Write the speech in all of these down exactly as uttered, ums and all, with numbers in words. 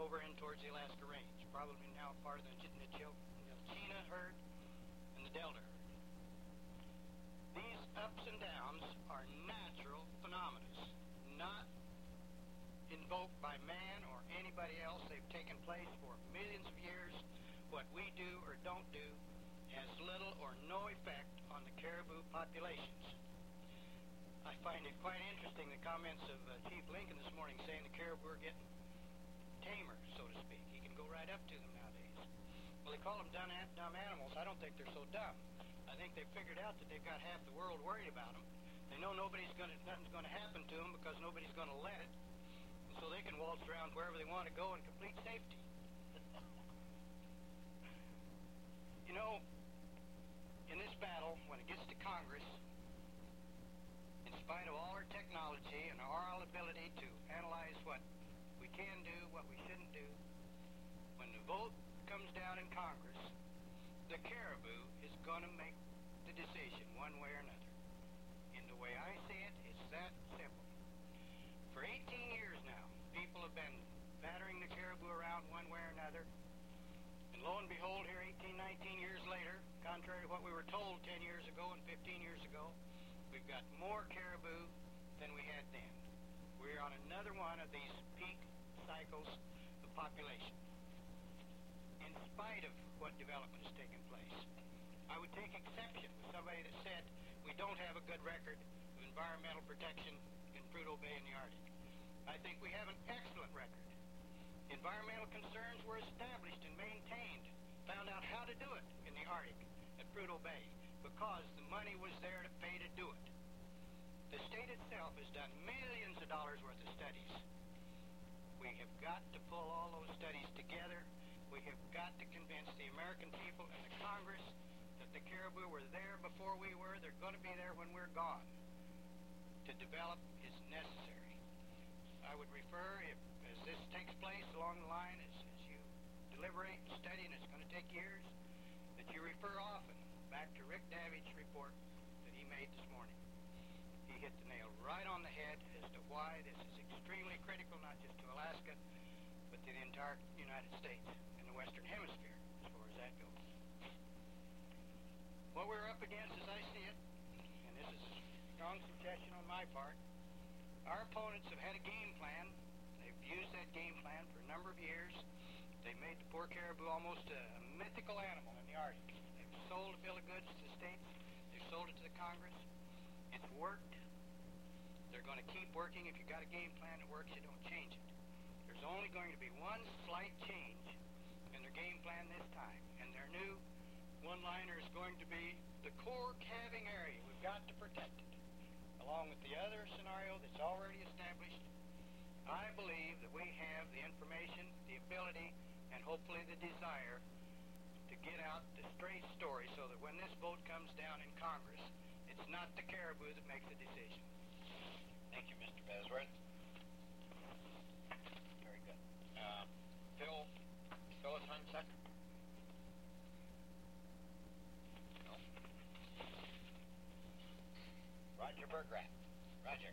over in towards the Alaska Range, probably now part of the China herd and the Delta herd. These ups and downs are natural phenomena, not invoked by man or anybody else. They've taken place for millions of years. What we do or don't do has little or no effect on the caribou populations. I find it quite interesting, the comments of uh, Chief Lincoln this morning saying the caribou are getting tamer, so to speak. He can go right up to them nowadays. Well, they call them dumb, dumb animals. I don't think they're so dumb. I think they've figured out that they've got half the world worried about them. They know nobody's going to, nothing's going to happen to them because nobody's going to let it. And so they can waltz around wherever they want to go in complete safety. You know, in this battle, when it gets to Congress, in spite of all our technology and our ability to analyze what we can do, what we shouldn't do, when the vote comes down in Congress, the caribou is going to make the decision one way or another. In the way I see it, it's that simple. For eighteen years now, people have been battering the caribou around one way or another. And lo and behold, here eighteen, nineteen years later, contrary to what we were told ten years ago and fifteen years ago, we've got more caribou than we had then. We're on another one of these peak cycles of population. In spite of what development has taken place, I would take exception with somebody that said we don't have a good record of environmental protection in Prudhoe Bay in the Arctic. I think we have an excellent record. Environmental concerns were established and maintained, found out how to do it in the Arctic at Prudhoe Bay because the money was there to pay to do it. The state itself has done millions of dollars worth of studies. We have got to pull all those studies together. We have got to convince the American people and the Congress that the caribou were there before we were. They're going to be there when we're gone. To develop is necessary. I would refer, if as this takes place along the line, as, as you deliberate and study, and it's going to take years, that you refer often back to Rick Davidge's report that he made this morning. He hit the nail right on the head as to why this is extremely critical, not just to Alaska, but to the entire United States and the Western Hemisphere, as far as that goes. What we're up against, as I see it, and this is a strong suggestion on my part, our opponents have had a game plan. They've used that game plan for a number of years. They've made the poor caribou almost a mythical animal in the Arctic. They've sold a bill of goods to the states. They've sold it to the Congress. It's worked. They're going to keep working. If you've got a game plan that works, you don't change it. There's only going to be one slight change in their game plan this time. And their new one-liner is going to be the core calving area. We've got to protect it. Along with the other scenario that's already established, I believe that we have the information, the ability, and hopefully the desire to get out the straight story so that when this vote comes down in Congress, it's not the caribou that makes the decision. Thank you, Mister Besworth. Very good. Uh, Phil, Phyllis Hunsaker? No. Roger Bergrath. Roger.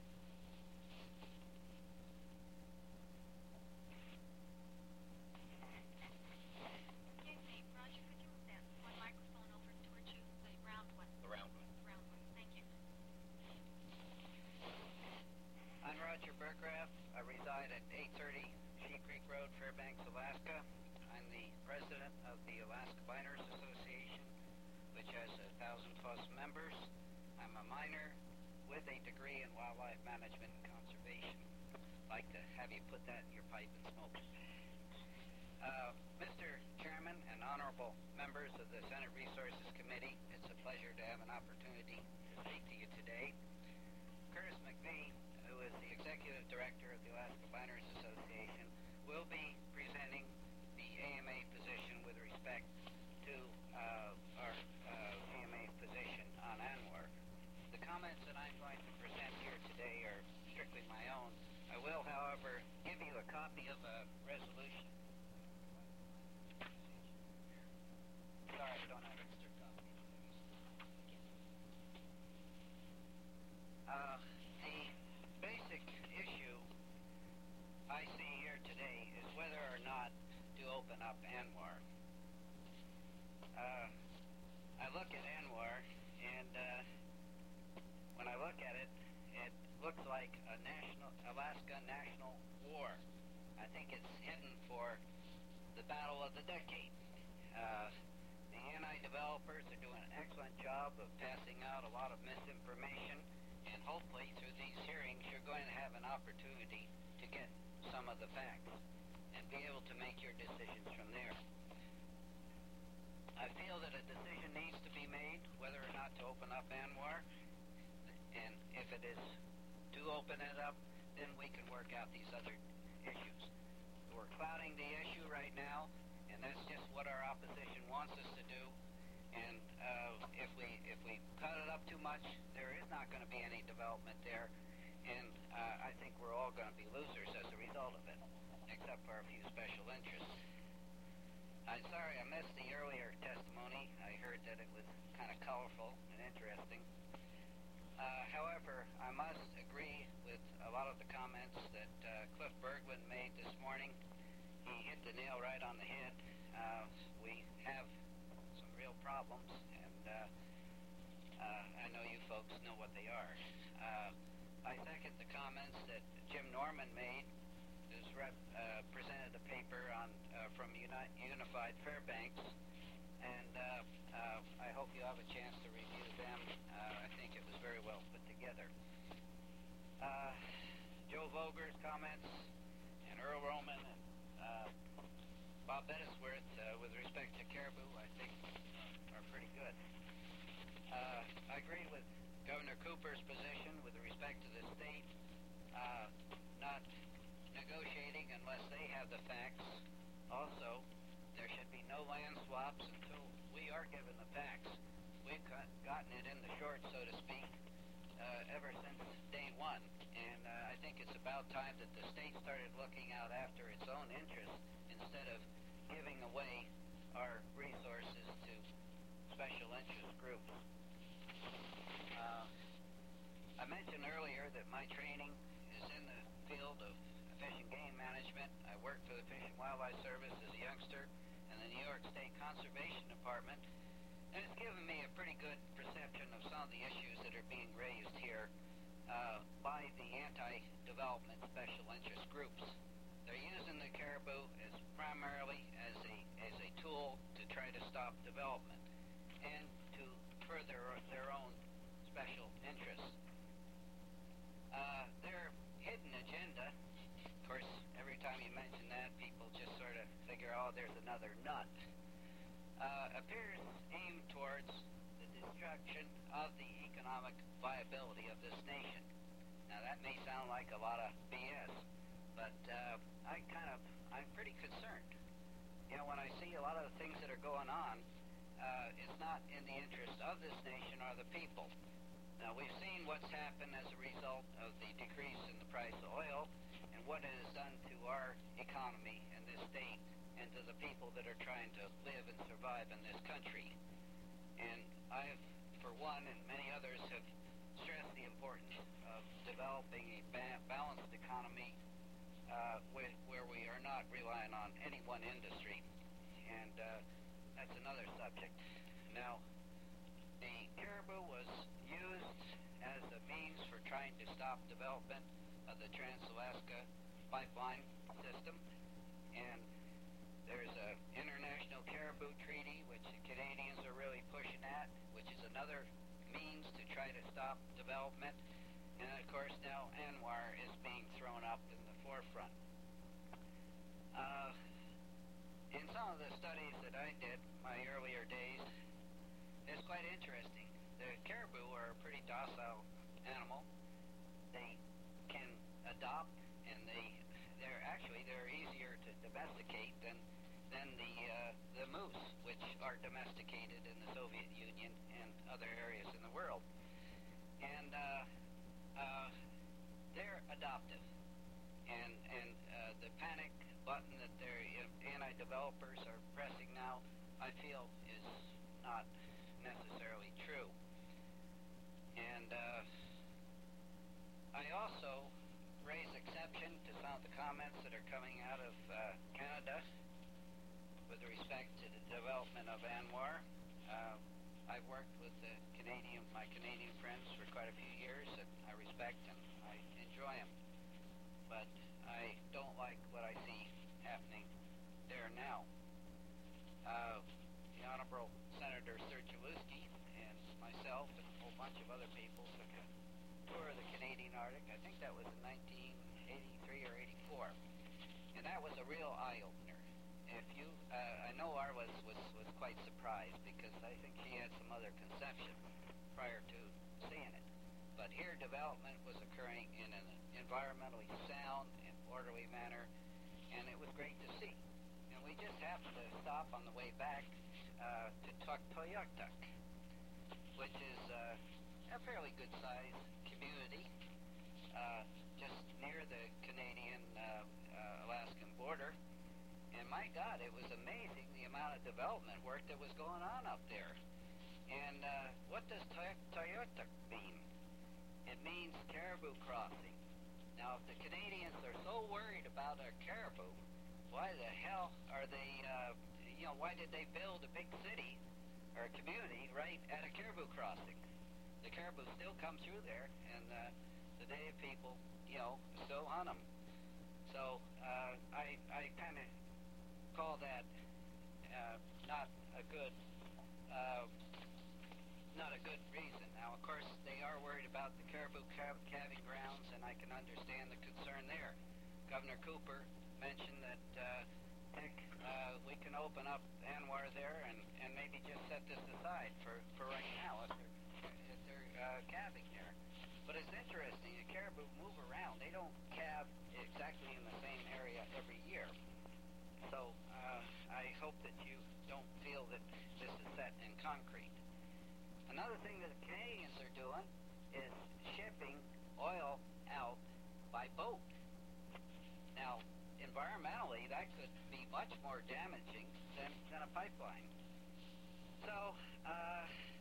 Roger Bergrath. I reside at eight thirty Sheep Creek Road, Fairbanks, Alaska. I'm the president of the Alaska Biners Association, which has a thousand plus members. I'm a miner with a degree in wildlife management and conservation. I'd like to have you put that in your pipe and smoke it. Uh, Mister Chairman and honorable members of the Senate Resources Committee, it's a pleasure to have an opportunity to speak to you today. Curtis McVee, who is the executive director of the Alaska Biners Association, will be presenting the A M A position with respect to uh, our uh, A M A position on ANWR. The comments that I'm going to present here today are strictly my own. I will, however, give you a copy of a resolution. Sorry, I don't have extra copies. Uh, the basic issue I I see here today is whether or not to open up ANWR. Uh, I look at ANWR, and uh, when I look at it, it looks like a national Alaska national war. I think it's hidden for the battle of the decade. Uh, the anti-developers are doing an excellent job of passing out a lot of misinformation, and hopefully through these hearings you're going to have an opportunity to get some of the facts and be able to make your decisions from there. I feel that a decision needs to be made whether or not to open up ANWR, and if it is to open it up, then we can work out these other issues. We're clouding the issue right now, and that's just what our opposition wants us to do. And uh, if we if we cut it up too much, there is not going to be any development there, and uh, I think we're all going to be losers as a result of it, except for a few special interests. I'm sorry I missed the earlier testimony. I heard that it was kind of colorful and interesting. Uh, however, I must agree with a lot of the comments that uh, Cliff Bergman made this morning. He hit the nail right on the head. Uh, we have some real problems, and uh, uh, I know you folks know what they are. Uh, I second the comments that Jim Norman made, who's rep, uh, presented a paper on uh, from Uni- Unified Fairbanks, and uh, uh, I hope you have a chance to review them. Uh, I think it was very well put together. Uh, Joe Voger's comments and Earl Roman and uh, Bob Bettisworth uh, with respect to caribou, I think, uh, are pretty good. Uh, I agree with Governor Cooper's position with respect to the state uh, not negotiating unless they have the facts. Also, there should be no land swaps until we are given the facts. We've got, gotten it in the short, so to speak, uh, ever since day one. And uh, I think it's about time that the state started looking out after its own interests instead of giving away our resources to special interest groups. Uh, I mentioned earlier that my training is in the field of fish and game management. I worked for the Fish and Wildlife Service as a youngster in the New York State Conservation Department, and it's given me a pretty good perception of some of the issues that are being raised here uh, by the anti-development special interest groups. They're using the caribou as primarily as a as a tool to try to stop development and to further their own special interests. Uh, their hidden agenda, of course, every time you mention that, people just sort of figure, oh, there's another nut, uh, appears aimed towards the destruction of the economic viability of this nation. Now, that may sound like a lot of B S, but uh, I kind of, I'm pretty concerned. You know, when I see a lot of the things that are going on, uh, it's not in the interest of this nation or the people. Now, we've seen what's happened as a result of the decrease in the price of oil and what it has done to our economy in this state and to the people that are trying to live and survive in this country. And I've, for one, and many others have stressed the importance of developing a ba- balanced economy uh, where, where we are not relying on any one industry. And uh, that's another subject. Now, the caribou was used as a means for trying to stop development of the Trans-Alaska pipeline system, and there's an international caribou treaty which the Canadians are really pushing at, which is another means to try to stop development, and of course now ANWR is being thrown up in the forefront. Uh, in some of the studies that I did my earlier days, it's quite interesting. The caribou are a pretty docile animal. They can adopt, and they they're actually they're easier to domesticate than than the uh, the moose, which are domesticated in the Soviet Union and other areas in the world. And uh, uh, they're adoptive. And and uh, the panic button that their anti-developers are pressing now, I feel, is not necessarily true. And uh, I also raise exception to some of the comments that are coming out of uh, Canada with respect to the development of ANWR. Uh, I've worked with the Canadian, my Canadian friends for quite a few years, and I respect and I enjoy them. But I don't like what I see happening there now. Uh, the Honorable Senator Sergilewski and myself and a whole bunch of other people took a tour of the Canadian Arctic. I think that was in nineteen eighty-three or eighty-four, and that was a real eye-opener. If you, uh, I know R was, was was quite surprised because I think she had some other conception prior to seeing it. But here, development was occurring in an environmentally sound and orderly manner, and it was great to see. And we just happened to stop on the way back uh, to Tuktoyaktuk, which is uh, a fairly good-sized community uh, just near the Canadian-Alaskan uh, uh, border. And my God, it was amazing the amount of development work that was going on up there. And uh, what does Tuktoyaktuk mean? It means caribou crossing. Now, if the Canadians are so worried about our caribou, why the hell are they, uh, you know, why did they build a big city or a community right at a caribou crossing? The caribou still come through there, and uh, the native people, you know, still hunt them. So uh, I, I kind of call that uh, not a good, uh, not a good reason. Now, of course, they are worried about the caribou calv- calving grounds, and I can understand the concern there. Governor Cooper mentioned that uh, heck, uh, we can open up ANWR there and, and maybe just set this aside for, for right now if they're, if they're uh, calving there. But it's interesting, the caribou move around. They don't calve exactly in the same area every year. So uh, I hope that you don't feel that this is set in concrete. Another thing that the Canadians are doing is shipping oil out by boat. Now, environmentally, that could be much more damaging than, than a pipeline. So, uh,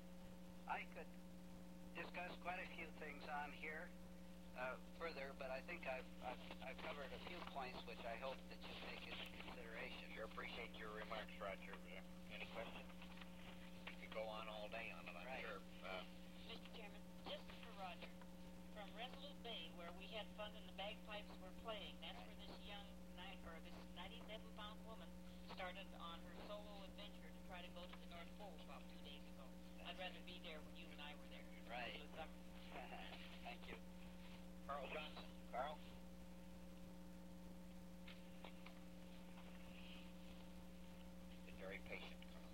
I could discuss quite a few things on here uh, further, but I think I've, I've, I've covered a few points which I hope that you take into consideration. Sure appreciate your remarks, Roger. Uh, any questions? We could go on all day on it, I'm Right. sure. Uh, Mister Chairman, just for Roger, from Resolute Bay, where we had fun and the bagpipes were playing, that's where this young, ni- or this ninety-seven pound woman started on her solo adventure to try to go to the North Pole about two days ago. I'd rather be there when you and I were there. Right. It was summer. Thank you. Carl Johnson. Carl? Been very patient, Carl.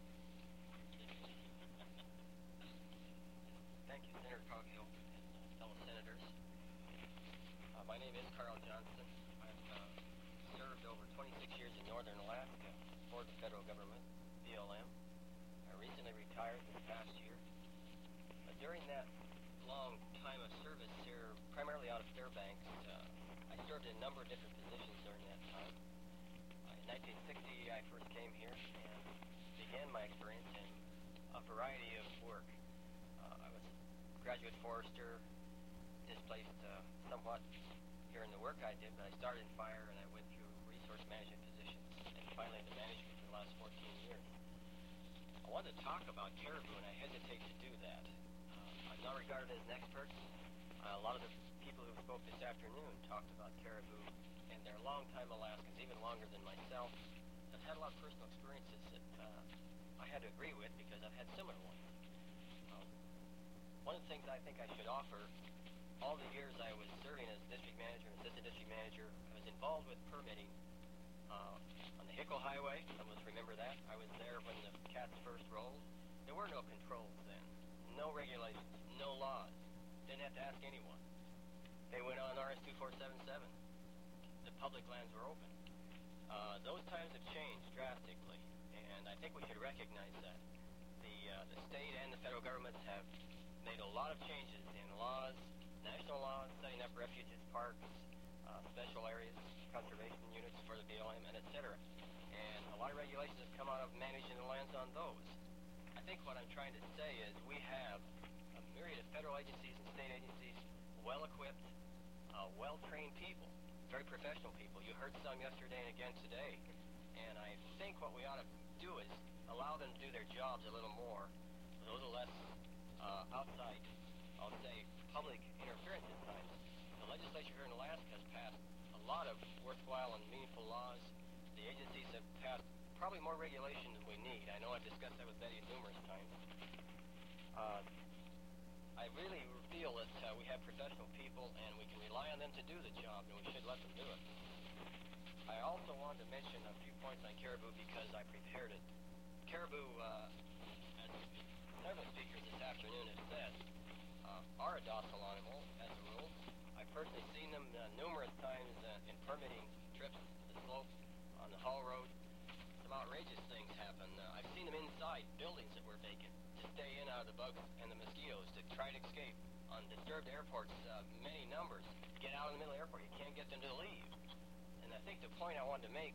Thank you, Senator Coghill and fellow senators. Uh, my name is Carl Johnson. I've uh, served over twenty-six years in northern Alaska for the federal government, B L M. I recently retired this past year. Uh, during that long time of service here, primarily out of Fairbanks, uh, I served in a number of different positions during that time. Uh, in nineteen sixty, I first came here and began my experience in a variety of work. Uh, I was a graduate forester, displaced uh, somewhat here in the work I did, but I started in fire and I went through resource management positions and finally into management for the last fourteen years. I wanted to talk about caribou and I hesitate to do that. Uh, I'm not regarded as an expert. Uh, a lot of the people who spoke this afternoon talked about caribou and they're long-time Alaskans, even longer than myself. I've had a lot of personal experiences that uh, I had to agree with because I've had similar ones. Um, one of the things I think I should offer, all the years I was serving as district manager and assistant district manager, I was involved with permitting uh, on the Hickle Highway. Some of us remember that. I was there when the cats first rolled. There were no controls then, no regulations, no laws. Didn't have to ask anyone. They went on R S two four seven seven. The public lands were open. Uh, those times have changed drastically, and I think we should recognize that. The, uh, the state and the federal governments have made a lot of changes in laws, national laws, setting up refuges, parks, uh, special areas, conservation units for the B L M, and et cetera. And a lot of regulations have come out of managing the lands on those. I think what I'm trying to say is we have a myriad of federal agencies and state agencies well equipped, uh, well-trained people, very professional people. You heard some yesterday and again today. And I think what we ought to do is allow them to do their jobs a little more, a little less uh, outside, I'll say, public interference at times. The legislature here in Alaska has passed a lot of worthwhile and meaningful laws. The agencies have passed probably more regulation than we need. I know I've discussed that with Betty numerous times. Uh, I really feel that uh, we have professional people and we can rely on them to do the job, and we should let them do it. I also wanted to mention a few points on caribou because I prepared it. Caribou, uh, as several speakers this afternoon have said, uh, are a docile animal, as a rule. I've personally seen them uh, numerous times uh, in permitting trips to the slope on the Haul Road. Some outrageous things happen. Uh, I've seen them inside buildings that were vacant to stay in out of the bugs and the mosquitoes, to try to escape. On disturbed airports, uh, many numbers get out in the middle of the airport. You can't get them to leave. I think the point I wanted to make,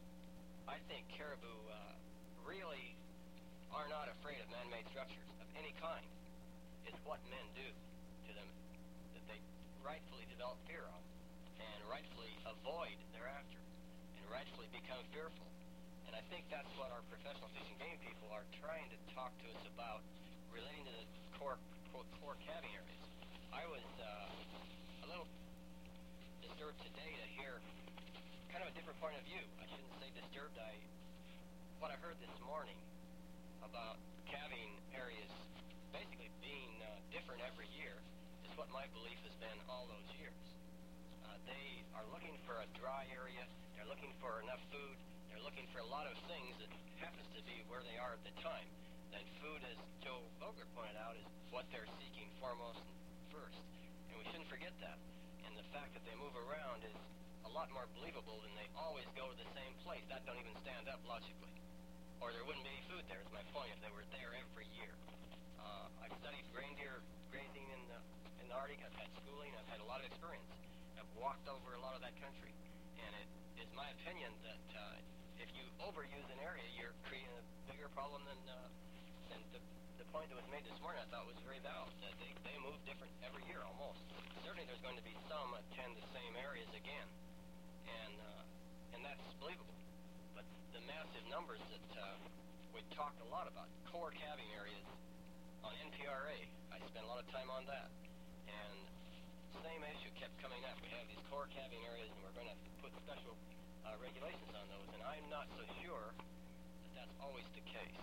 I think caribou uh, really are not afraid of man-made structures of any kind. It's what men do to them that they rightfully develop fear of and rightfully avoid thereafter and rightfully become fearful. And I think that's what our professional fish and game people are trying to talk to us about relating to the core, quote, core calving areas. I was uh, a little disturbed today to hear kind of a different point of view. I shouldn't say disturbed. I, what I heard this morning about calving areas basically being uh, different every year is what my belief has been all those years. Uh, they are looking for a dry area. They're looking for enough food. They're looking for a lot of things that happens to be where they are at the time. Then food, as Joe Vogler pointed out, is what they're seeking foremost and first. And we shouldn't forget that. And the fact that they move around is a lot more believable than they always go to the same place. That don't even stand up logically. Or there wouldn't be any food there, is my point, if they were there every year. Uh, I've studied reindeer grazing in the, in the Arctic. I've had schooling. I've had a lot of experience. I've walked over a lot of that country. And it is my opinion that uh, if you overuse an area, you're creating a bigger problem than, uh, than the, the point that was made this morning I thought was very valid. That they, they move different every year almost. Certainly there's going to be some that tend the same areas again. And uh, and that's believable. But the massive numbers that uh, we talked a lot about, core calving areas on N P R A, I spent a lot of time on that. And same issue kept coming up. We have these core calving areas, and we're going to have to put special uh, regulations on those. And I'm not so sure that that's always the case.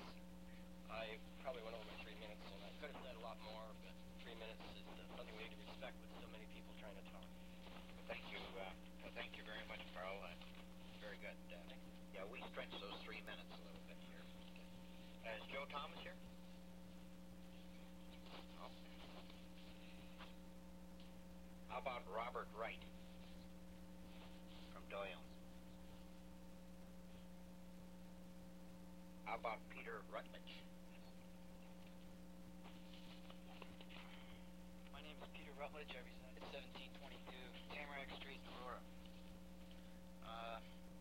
I probably went over my three minutes, and I could have said a lot more, but three minutes is uh, something we need to respect with so many people trying to talk. Thank you. Uh, thank you very much, Carl. Uh, very good. Uh, yeah, we stretched those three minutes a little bit here. Uh, is Joe Thomas here? Oh. How about Robert Wright from Doyle's? How about Peter Rutledge? My name is Peter Rutledge. I reside at seventeen twenty-two Tamarack Street in Aurora. Uh,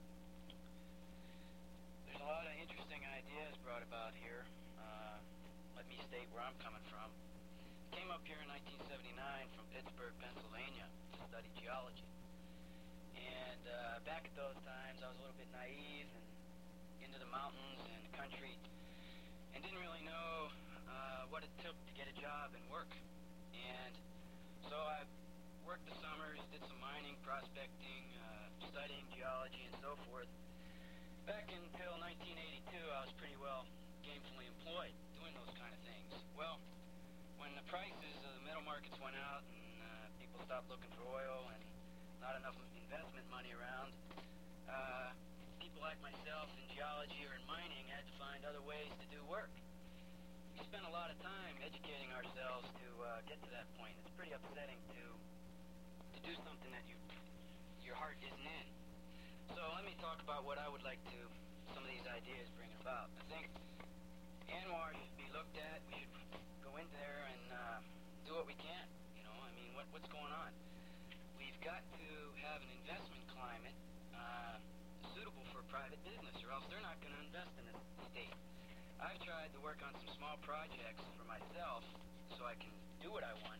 there's a lot of interesting ideas brought about here. Uh, let me state where I'm coming from. Came up here in nineteen seventy-nine from Pittsburgh, Pennsylvania to study geology. And uh, back at those times, I was a little bit naive and into the mountains and country and didn't really know uh, what it took to get a job and work. And so I worked the summers, did some mining, prospecting, uh, studying geology and so forth. Back until nineteen eighty-two, I was pretty well gainfully employed doing those kind of things. Well, when the prices of the metal markets went out and uh, people stopped looking for oil and not enough investment money around, uh, people like myself in geology or in mining had to find other ways to do work. We spent a lot of time educating ourselves to uh, get to that point. It's pretty upsetting to to do something that you your heart isn't in. So let me talk about what I would like to, some of these ideas bring about. I think ANWR should be looked at. We should go in there and uh, do what we can. You know, I mean, what what's going on? We've got to have an investment climate uh, suitable for private business, or else they're not going to invest in this state. I've tried to work on some small projects for myself so I can do what I want,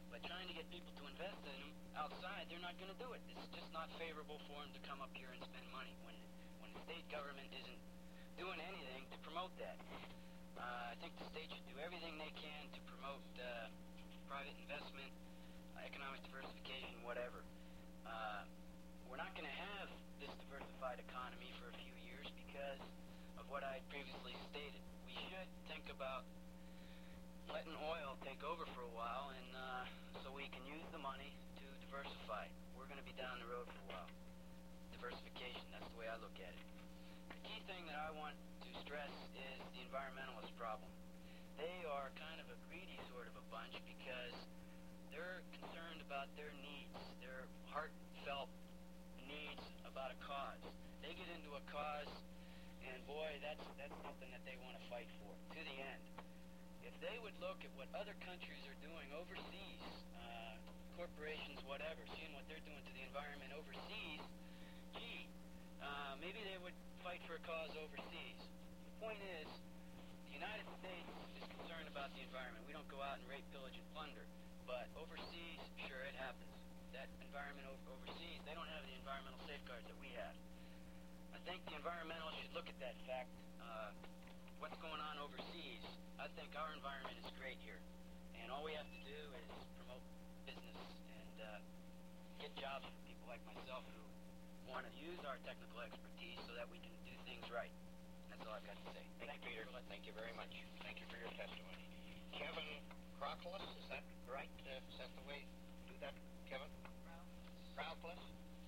But trying to get people to invest in them outside, they're not going to do it. It's just not favorable for them to come up here and spend money when when the state government isn't doing anything to promote that. Uh, I think the state should do everything they can to promote uh, private investment, uh, economic diversification, whatever. Uh, we're not going to have this diversified economy for a few years because of what I previously stated. We should think about letting oil take over for a while, and uh, so we can use the money to diversify. We're going to be down the road for a while. Diversification, that's the way I look at it. The key thing that I want to stress is the environmentalist problem. They are kind of a greedy sort of a bunch because they're concerned about their needs, their heartfelt needs about a cause. They get into a cause, and boy, that's that's something that they want to fight for to the end. If they would look at what other countries are doing overseas, uh, corporations, whatever, seeing what they're doing to the environment overseas, gee, uh, maybe they would fight for a cause overseas. The point is, the United States is concerned about the environment. We don't go out and rape, pillage, and plunder. But overseas, sure, it happens. That environment over- overseas, they don't have the environmental safeguards that we have. I think the environmentalists should look at that fact. Uh, what's going on overseas? I think our environment is great here. And all we have to do is promote business and uh, get jobs for people like myself who want to use our technical expertise so that we can do things right. That's all I've got to say. Thank, Thank you, Peter. Thank you very much. Thank you for your testimony. Kevin Crockless, is that right? Uh, is that the way to do that, Kevin? Crowdless?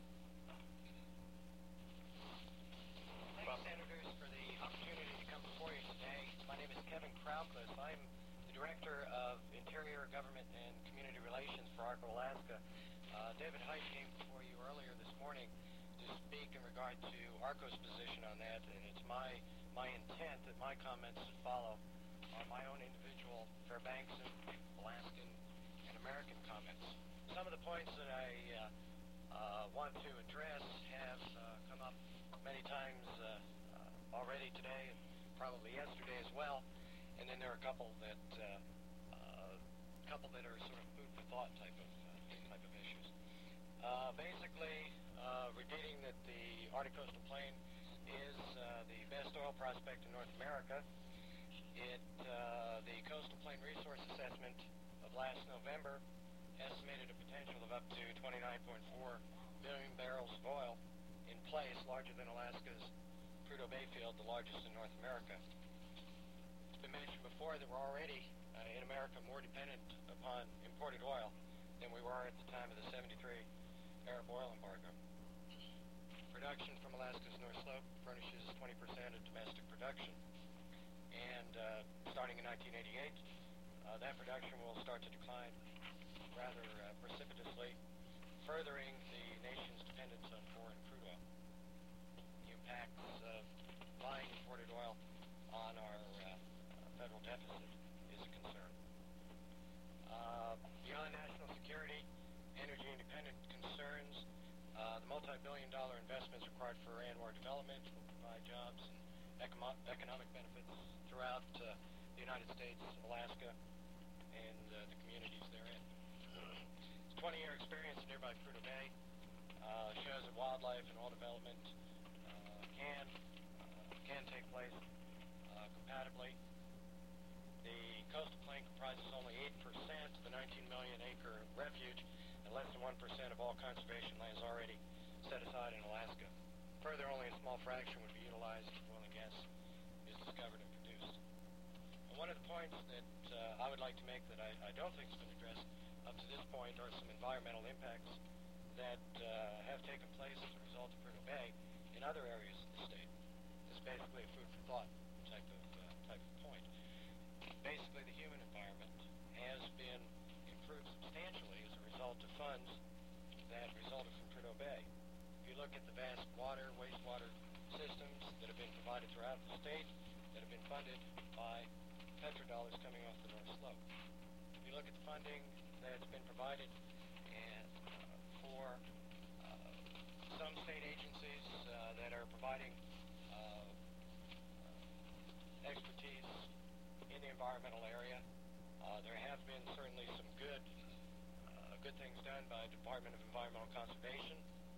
Thanks, Senators, for the opportunity to come before you today. My name is Kevin Crowdless. I'm the Director of Interior Government and Community Relations for ARCO Alaska. Uh, David Height came before you earlier this morning to speak in regard to ARCO's position on that, and it's my my intent that my comments should follow on my own individual Fairbanksan, Alaskan, and American comments. Some of the points that I uh, uh, want to address have uh, come up many times uh, uh, already today, and probably yesterday as well. And then there are a couple that uh, uh, couple that are sort of food for thought type of uh, type of issues. Uh, basically, uh, repeating that the Arctic Coastal Plain is uh, the best oil prospect in North America. It uh, the Coastal Plain Resource Assessment of last November estimated a potential of up to twenty-nine point four billion barrels of oil in place, larger than Alaska's Prudhoe Bay field, the largest in North America. It's been mentioned before that we're already uh, in America more dependent upon imported oil than we were at the time of the seventy-three Arab oil embargo. Production from Alaska's North Slope furnishes twenty percent of domestic production. And uh, starting in nineteen eighty-eight, uh, that production will start to decline rather uh, precipitously, furthering the nation's dependence on foreign crude oil. The impacts of buying imported oil on our uh, federal deficit is a concern. Uh, beyond national security, energy independent concerns, uh, the multi-billion dollar investments required for ANWR development will provide jobs and econo- economic benefits throughout uh, the United States, Alaska, and uh, the communities therein. It's twenty-year experience in nearby Prudhoe Bay uh, shows that wildlife and oil development uh, can uh, can take place uh, compatibly. The coastal plain comprises only eight percent of the nineteen million acre refuge and less than one percent of all conservation lands already set aside in Alaska. Further, only a small fraction would be utilized if oil and gas is discovered and produced. And one of the points that uh, I would like to make that I, I don't think has been addressed up to this point are some environmental impacts that uh, have taken place as a result of Prudhoe Bay in other areas of the state. This is basically a food for thought type of uh, type of point. Basically, the human environment has been improved substantially as a result of funds that resulted from Prudhoe Bay. If you look at the vast water, wastewater systems that have been provided throughout the state that have been funded by petrodollars coming off the North Slope. If you look at the funding that's been provided and uh, for uh, some state agencies uh, that are providing uh, uh, expertise in the environmental area, uh, there have been certainly some good good things done by the Department of Environmental Conservation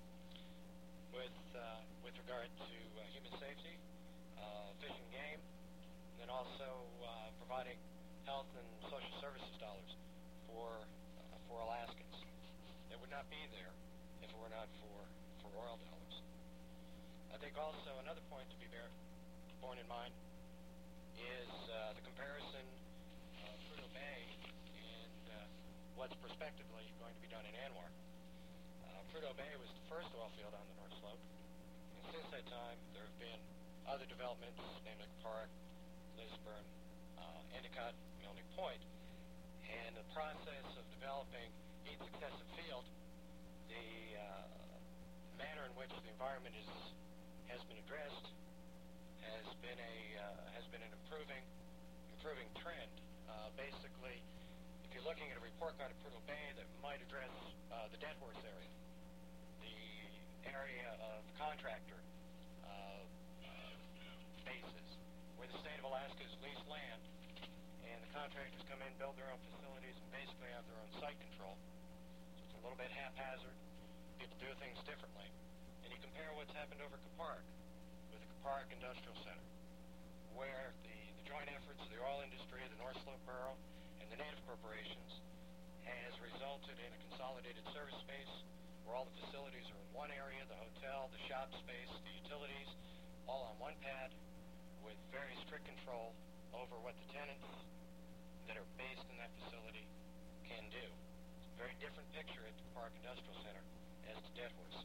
with uh, with regard to uh, human safety, uh, fish and game, and then also uh, providing health and social services dollars for uh, for Alaskans. It would not be there if it were not for, for oil dollars. I think also another point to be bear, borne in mind is uh, the comparison of Prudhoe Bay and uh, what's prospectively going to be done in ANWR. Uh, Prudhoe Bay was the first oil field on the North Slope, and since that time there have been other developments, namely Park, Lisburn, uh, Endicott, Milne Point, and the process of developing each successive field, the uh, manner in which the environment is has been addressed has been a uh, has been an improving improving trend. Uh, basically, if you're looking at a report card of Prudhoe Bay that might address uh, the Dead Horse area, the area of contractor uh, uh, bases, where the state of Alaska has leased land, and the contractors come in, build their own facilities, and basically have their own site control. So it's a little bit haphazard. People do things differently. And you compare what's happened over Kapark with the Kapark Industrial Center, where the, the joint efforts of the oil industry, the North Slope Borough, and the native corporations has resulted in a consolidated service space where all the facilities are in one area, the hotel, the shop space, the utilities, all on one pad with very strict control over what the tenants that are based in that facility can do. It's a very different picture at the Park Industrial Center as to Dead Horse.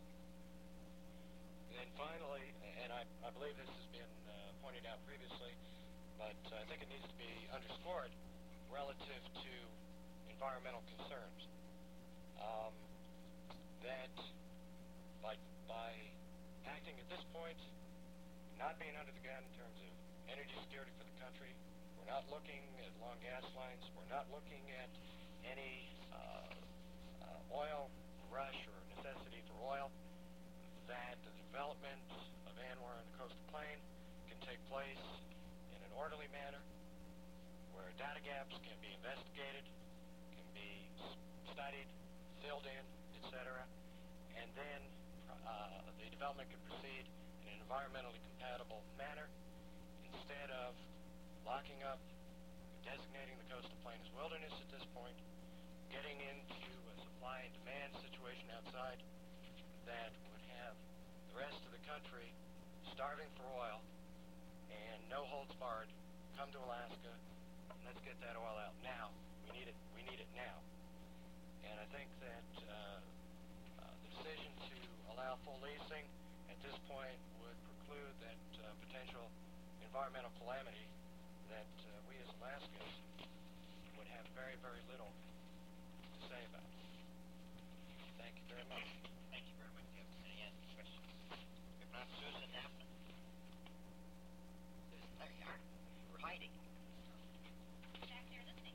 And then finally, and I, I believe this has been uh, pointed out previously, but uh, I think it needs to be underscored relative to environmental concerns. Um, that by, by acting at this point, not being under the gun in terms of energy security for the country, we're not looking at long gas lines, we're not looking at any uh, uh, oil rush or necessity for oil, that the development of ANWR on the coastal plain can take place in an orderly manner, where data gaps can be investigated, can be studied, filled in, et cetera, and then uh, the development can proceed in an environmentally compatible manner instead of locking up, designating the coastal plain as wilderness at this point, getting into a supply and demand situation outside that would have the rest of the country starving for oil and no holds barred. Come to Alaska, and let's get that oil out now. We need it. We need it now. And I think that uh, uh, the decision to allow full leasing at this point would preclude that uh, potential environmental calamity that uh, we as Alaskans would have very, very little to say about. Thank you very much. Thank you very much. Do you have any other questions? If not, Susan Knappman. Susan, there you are. You were hiding. Back there listening.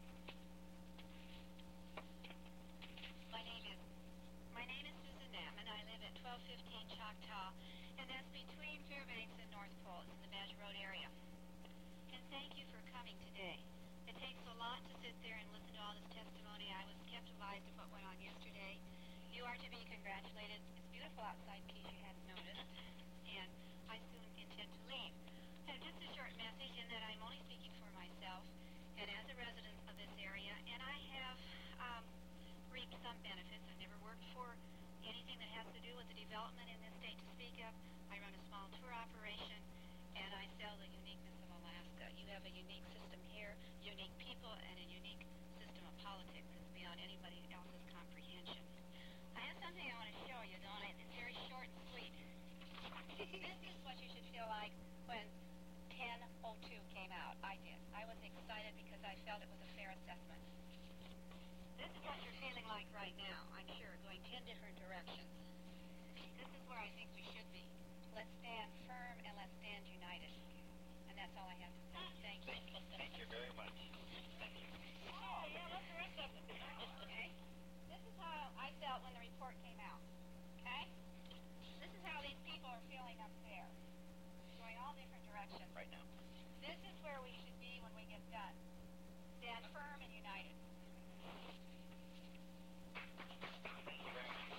My name is my name is Susan Knappman. I live at twelve fifteen Choctaw, and that's between Fairbanks and North Pole. It's in the Badger Road area. And thank you for coming today. It takes a lot to sit there and listen to all this testimony. I was kept advised of what went on yesterday. You are to be congratulated. It's beautiful outside, in case you hadn't noticed. And I soon intend to leave. So just a short message in that I'm only speaking for myself and as a resident of this area. And I have um, reaped some benefits. I've never worked for anything that has to do with the development in this state to speak of. I run a small tour operation, and I sell the uniqueness of Alaska. You have a unique system here, unique people, and a unique system of politics that's beyond anybody else's comprehension. I have something I want to show you, don't I? It's very short and sweet. This is what you should feel like when ten oh two came out. I did. I was excited because I felt it was a fair assessment. This is what you're feeling like right now, I'm sure, going ten different directions. This is where I think we should be. Let's stand firm and let's stand united. And that's all I have to say. Thank you. Thank you very much. Thank you. Oh, yeah, what's the rest of it? Okay. This is how I felt when the report came out. Okay? This is how these people are feeling up there. Going all different directions. Right now. This is where we should be when we get done. Stand firm and united. Thank you very much.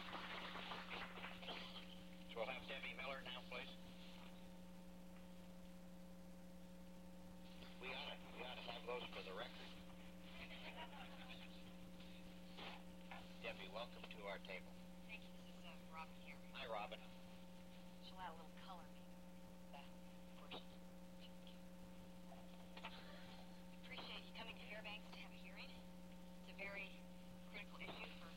So we'll have Debbie Miller now, please. We ought to, we ought to have those for the record. Debbie, welcome to our table. Thank you. This is uh, Robin here. Hi, Robin. She'll add a little color, maybe. That portion. Thank you. Appreciate you coming to Fairbanks to have a hearing. It's a very critical issue for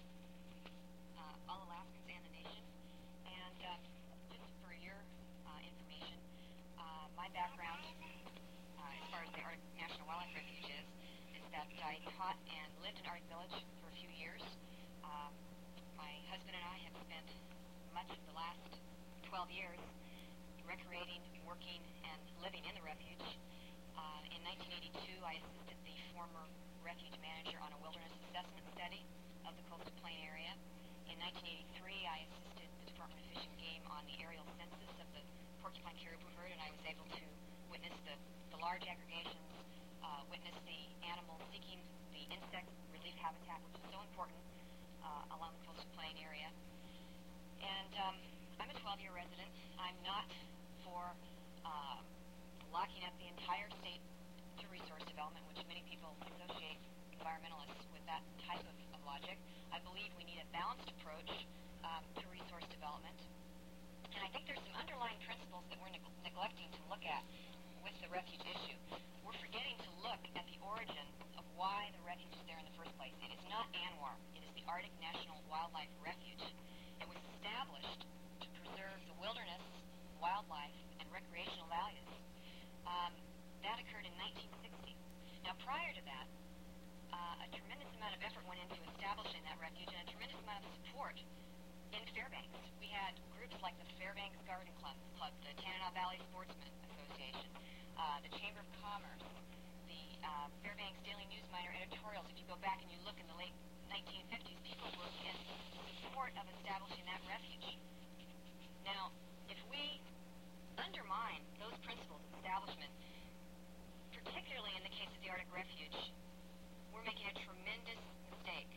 uh, all Alaskans and the nation. And uh, just for your uh, information, uh, my background, uh, as far as the Arctic National Wildlife Refuge is, is that I taught and lived in Arctic Village for a few years. Um, my husband and I have spent much of the last twelve years recreating, working, and living in the refuge. Uh, in nineteen eighty-two, I assisted the former refuge manager on a wilderness assessment study of the coastal plain area. In nineteen eighty-three, I assisted the Department of Fish and Game on the aerial census of the porcupine caribou herd, and I was able to witness the, the large aggregations, uh, witness the animals seeking the insect relief habitat, which is so important uh, along the coastal plain area. And um, I'm a twelve-year resident. I'm not for uh, locking up the entire state to resource development, which many people associate environmentalists with that type of, of logic. I believe we need a balanced approach um, to resource development. And I think there's some underlying principles that we're neg- neglecting to look at with the refuge issue. We're forgetting to look at the origin of why the refuge is there in the first place. It is not ANWR. It is the Arctic National Wildlife Refuge. It was established to preserve the wilderness, wildlife, and recreational values. Um, that occurred in nineteen sixty. Now, prior to that, uh, a tremendous amount of effort went into establishing that refuge and a tremendous amount of support in Fairbanks. We had groups like the Fairbanks Garden Club, Club the Tanana Valley Sportsman Association, uh, the Chamber of Commerce, the uh, Fairbanks Daily News Miner editorials. If you go back and you look in the late nineteen fifties, people were in support of establishing that refuge. Now, if we undermine those principles of establishment, particularly in the case of the Arctic Refuge, we're making a tremendous mistake.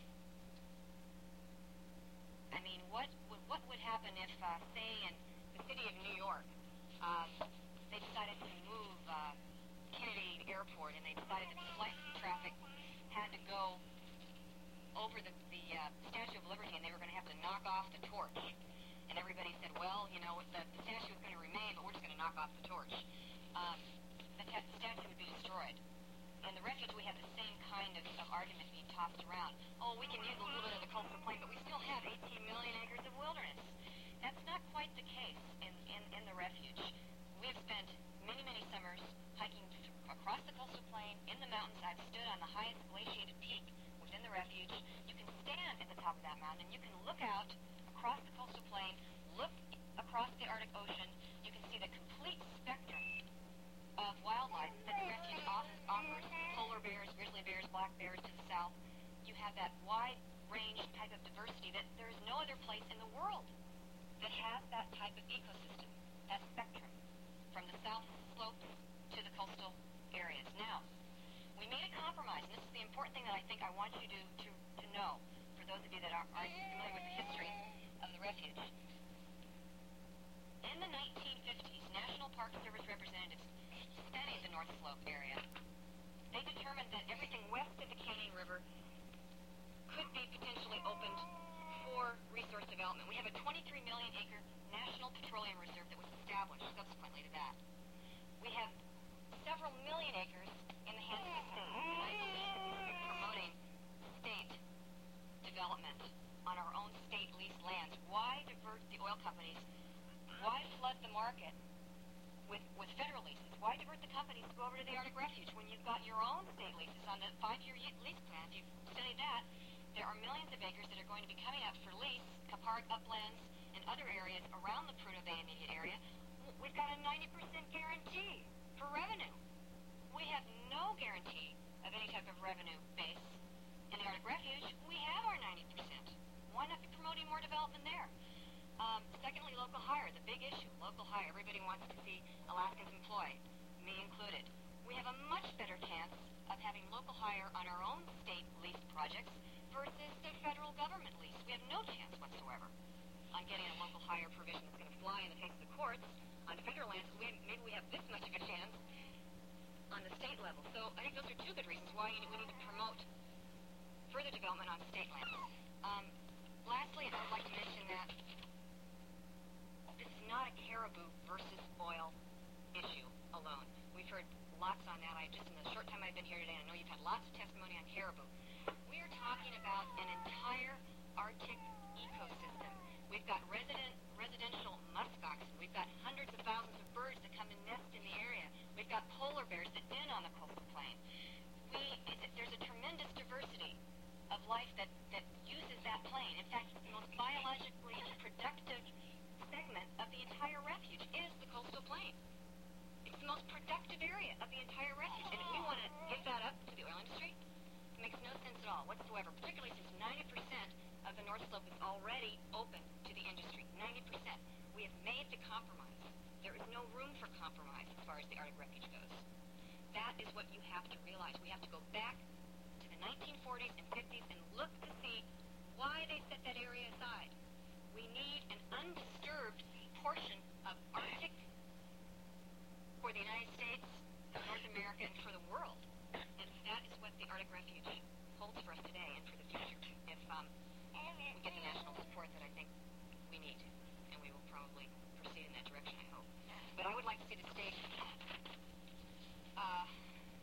I mean, what would, what would happen if, uh, say, in the city of New York, um, they decided to move uh, Kennedy Airport, and they decided that flight traffic had to go over the, the uh, Statue of Liberty, and they were going to have to knock off the torch. And everybody said, well, you know, the, the statue is going to remain, but we're just going to knock off the torch. Um, the, ta- the statue would be destroyed. In the refuge, we have the same kind of, of argument being tossed around. Oh, we can use a little bit of the coastal plain, but we still have eighteen million acres of wilderness. That's not quite the case in, in, in the refuge. We've spent many, many summers hiking th- across the coastal plain, in the mountains. I've stood on the highest glaciated peak within the refuge. You can stand at the top of that mountain, and you can look out across the coastal plain, look across the Arctic Ocean. You can see the complete spectrum of wildlife that the refuge off- offers. Polar bears, grizzly bears, black bears to the south. You have that wide range type of diversity that there is no other place in the world that has that type of ecosystem, that spectrum, from the south slopes to the coastal areas. Now, we made a compromise, and this is the important thing that I think I want you to, to, to know, for those of you that aren't, aren't familiar with the history of the refuge. In the nineteen fifties, National Park Service representatives studied the North Slope area. They determined that everything west of the Canyon River could be potentially opened for resource development. We have a twenty-three million acre National Petroleum Reserve that was established subsequently to that. We have several million acres in the hands of the state. And I believe that we should be promoting state development on our own state leased lands. Why divert the oil companies? Why flood the market with, with federal leases? Why divert the companies to go over to the Arctic Refuge when you've got your own state leases on the five-year lease plan? If you've studied that, there are millions of acres that are going to be coming up for lease, Capard uplands and other areas around the Prudhoe Bay immediate area. We've got a ninety percent guarantee for revenue. We have no guarantee of any type of revenue base in the Arctic Refuge. We have our ninety percent. Why not be promoting more development there? Um, secondly, local hire, the big issue, local hire. Everybody wants to see Alaskans employed, me included. We have a much better chance of having local hire on our own state leased projects versus the federal government lease. We have no chance whatsoever on getting a local hire provision that's going to fly in the face of the courts. On federal lands, we, maybe we have this much of a chance on the state level. So I think those are two good reasons why we need to promote further development on state land. Um, lastly, I would like to mention that this is not a caribou versus oil issue alone. We've heard lots on that. I just, in the short time I've been here today, I know you've had lots of testimony on caribou. We are talking about an entire Arctic ecosystem. We've got resident, residential musk oxen. We've got hundreds of thousands of birds that come and nest in the area. We've got polar bears that den on the coastal plain. We, there's a tremendous diversity of life that, that uses that plain. In fact, the most biologically productive segment of the entire refuge is the coastal plain. It's the most productive area of the entire refuge. And if we want to give that up to the oil industry, it makes no sense at all whatsoever, particularly since ninety percent of the North Slope is already open to the industry. ninety percent. We have made the compromise. There is no room for compromise as far as the Arctic Refuge goes. That is what you have to realize. We have to go back to the nineteen forties and fifties and look to see why they set that area aside. We need an undisturbed portion of Arctic for the United States, North America, and for the world. And that is what the Arctic Refuge holds for us today and for the future. If um, we get the national support that I think we need, and we will probably proceed in that direction, I hope. But I would like to see the state uh,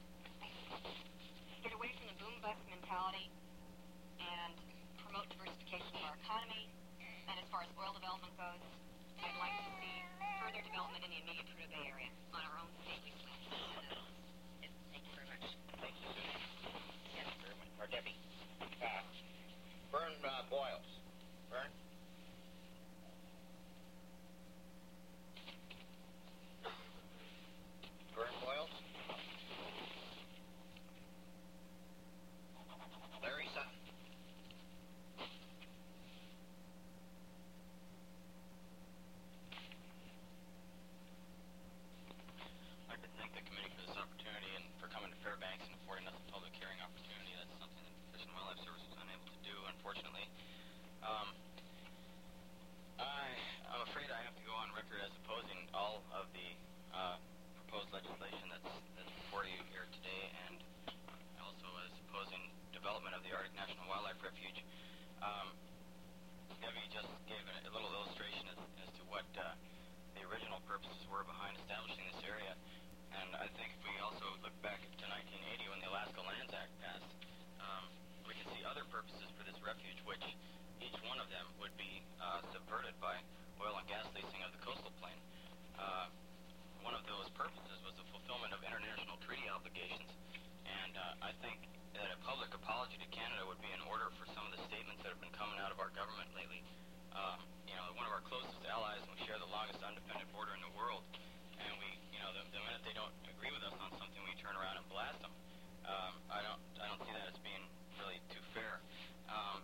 get away from the boom-bust mentality and promote diversification of our economy. And as far as oil development goes, I'd like to see further development in the immediate Prudhoe Bay area on our own state lease land. Yes, thank you very much. Thank you, Susan. Yes, very much. Or Debbie. Uh, Vern uh, Boyles. Vern? Vern Boyles? Larry Sutton. I'd like to thank the committee for this opportunity and for coming to Fairbanks and affording us a public hearing opportunity. That's something that Fish and Wildlife Service was unable to do, unfortunately. Um, I, I'm afraid I have to go on record as opposing all of the uh, proposed legislation that's, that's before you here today, and also as opposing development of the Arctic National Wildlife Refuge. Um, Debbie just gave a, a little illustration as, as to what uh, the original purposes were behind establishing this area. And I think if we also look back to nineteen eighty when the Alaska Lands Act passed, um, we can see other purposes for this refuge, which each one of them would be uh, subverted by oil and gas leasing of the coastal plain. Uh, one of those purposes was the fulfillment of international treaty obligations. And uh, I think that a public apology to Canada would be in order for some of the statements that have been coming out of our government lately. Um, you know, one of our closest allies, and we share the longest undefended border in the world. And we, you know, the, the minute they don't agree with us on something, we turn around and blast them. Um, I don't, I don't see that as being really too fair. Um,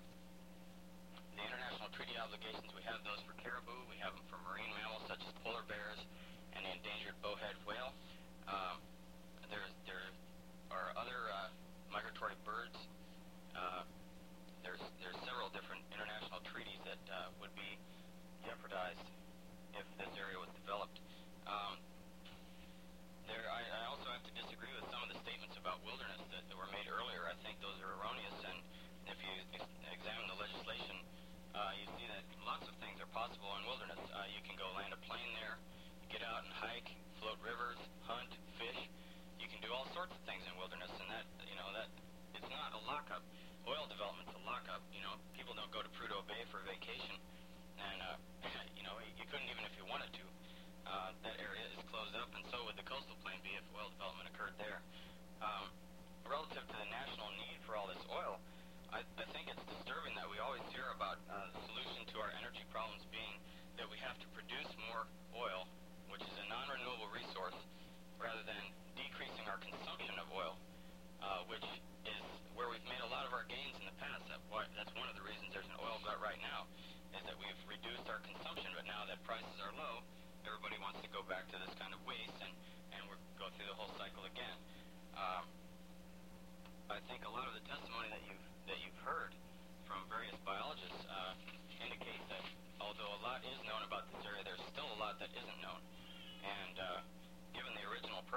the international treaty obligations, we have those for caribou, we have them for marine mammals such as polar bears and the endangered bowhead whale. Um, there's, there are other uh, migratory birds. Uh, there's, there's several different international treaties that uh, would be jeopardized if this area was developed. Um, there, I, I also have to disagree with some of the statements about wilderness that, that were made earlier. I think those are erroneous, and if you ex- examine the legislation, uh, you see that lots of things are possible in wilderness. Uh, you can go land a plane there, get out and hike, float rivers, hunt, fish. You can do all sorts of things in wilderness, and that, you know, that it's not a lockup. Oil development's a lockup. You know, people don't go to Prudhoe Bay for vacation, and uh, you know, you couldn't even if you wanted to. Uh, that area is closed up, and so would the coastal plain be if oil development occurred there. Um, relative to the national need for all this oil, I, I think it's disturbing that we always hear about uh, the solution to our energy problems being that we have to produce more oil, which is a non-renewable resource, rather than decreasing our consumption of oil, uh, which is where we've made a lot of our gains in the past. That why, that's one of the reasons there's an oil glut right now, is that we've reduced our consumption, but now that prices are low, everybody wants to go back to this kind of waste, and, and we're go through the whole cycle again. Um, I think a lot of the testimony that you've that you've heard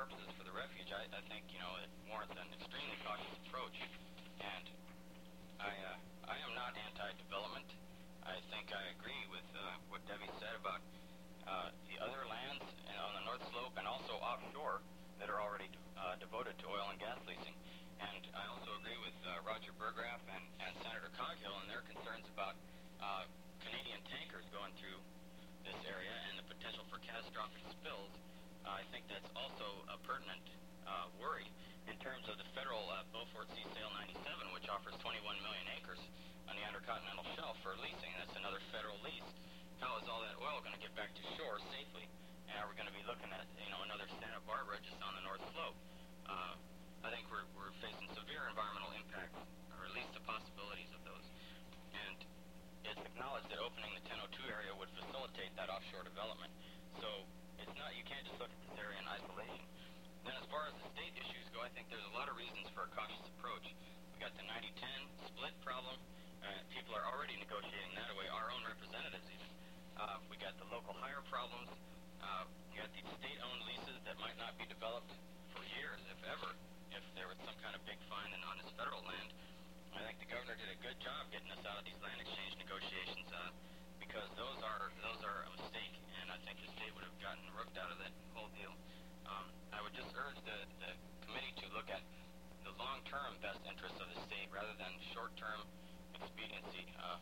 purposes for the refuge, I, I think, you know, it warrants an extremely cautious approach. And I, uh, I am not anti-development. I think I agree with uh, what Debbie said about uh, the other lands on the North Slope and also offshore that are already uh, devoted to oil and gas leasing. And I also agree with uh, Roger Burgraff and, and Senator Coghill and their concerns about uh, Canadian tankers going through this area and the potential for catastrophic spills. Uh, I think that's also a pertinent uh, worry in terms of the federal uh, Beaufort Sea Sail ninety-seven, which offers twenty-one million acres on the Intercontinental Shelf for leasing. That's another federal lease. How is all that oil going to get back to shore safely? And are we going to be looking at, you know, another Santa Barbara just on the North Slope? Uh, I think we're, we're facing severe environmental impacts, or at least the possibilities of those. And it's acknowledged that opening the ten oh two area would facilitate that offshore development. So it's not, you can't just look at this area in isolation. Then as far as the state issues go, I think there's a lot of reasons for a cautious approach. We got the ninety ten split problem. Uh, people are already negotiating that away, our own representatives even. Uh, we got the local hire problems. Uh, we got these state-owned leases that might not be developed for years, if ever, if there was some kind of big fine on this federal land. I think the governor did a good job getting us out of these land exchange negotiations uh, because those are those are a mistake, and I think the state would have gotten rooked out of that whole deal. Um, I would just urge the, the committee to look at the long-term best interests of the state rather than short-term expediency. Uh,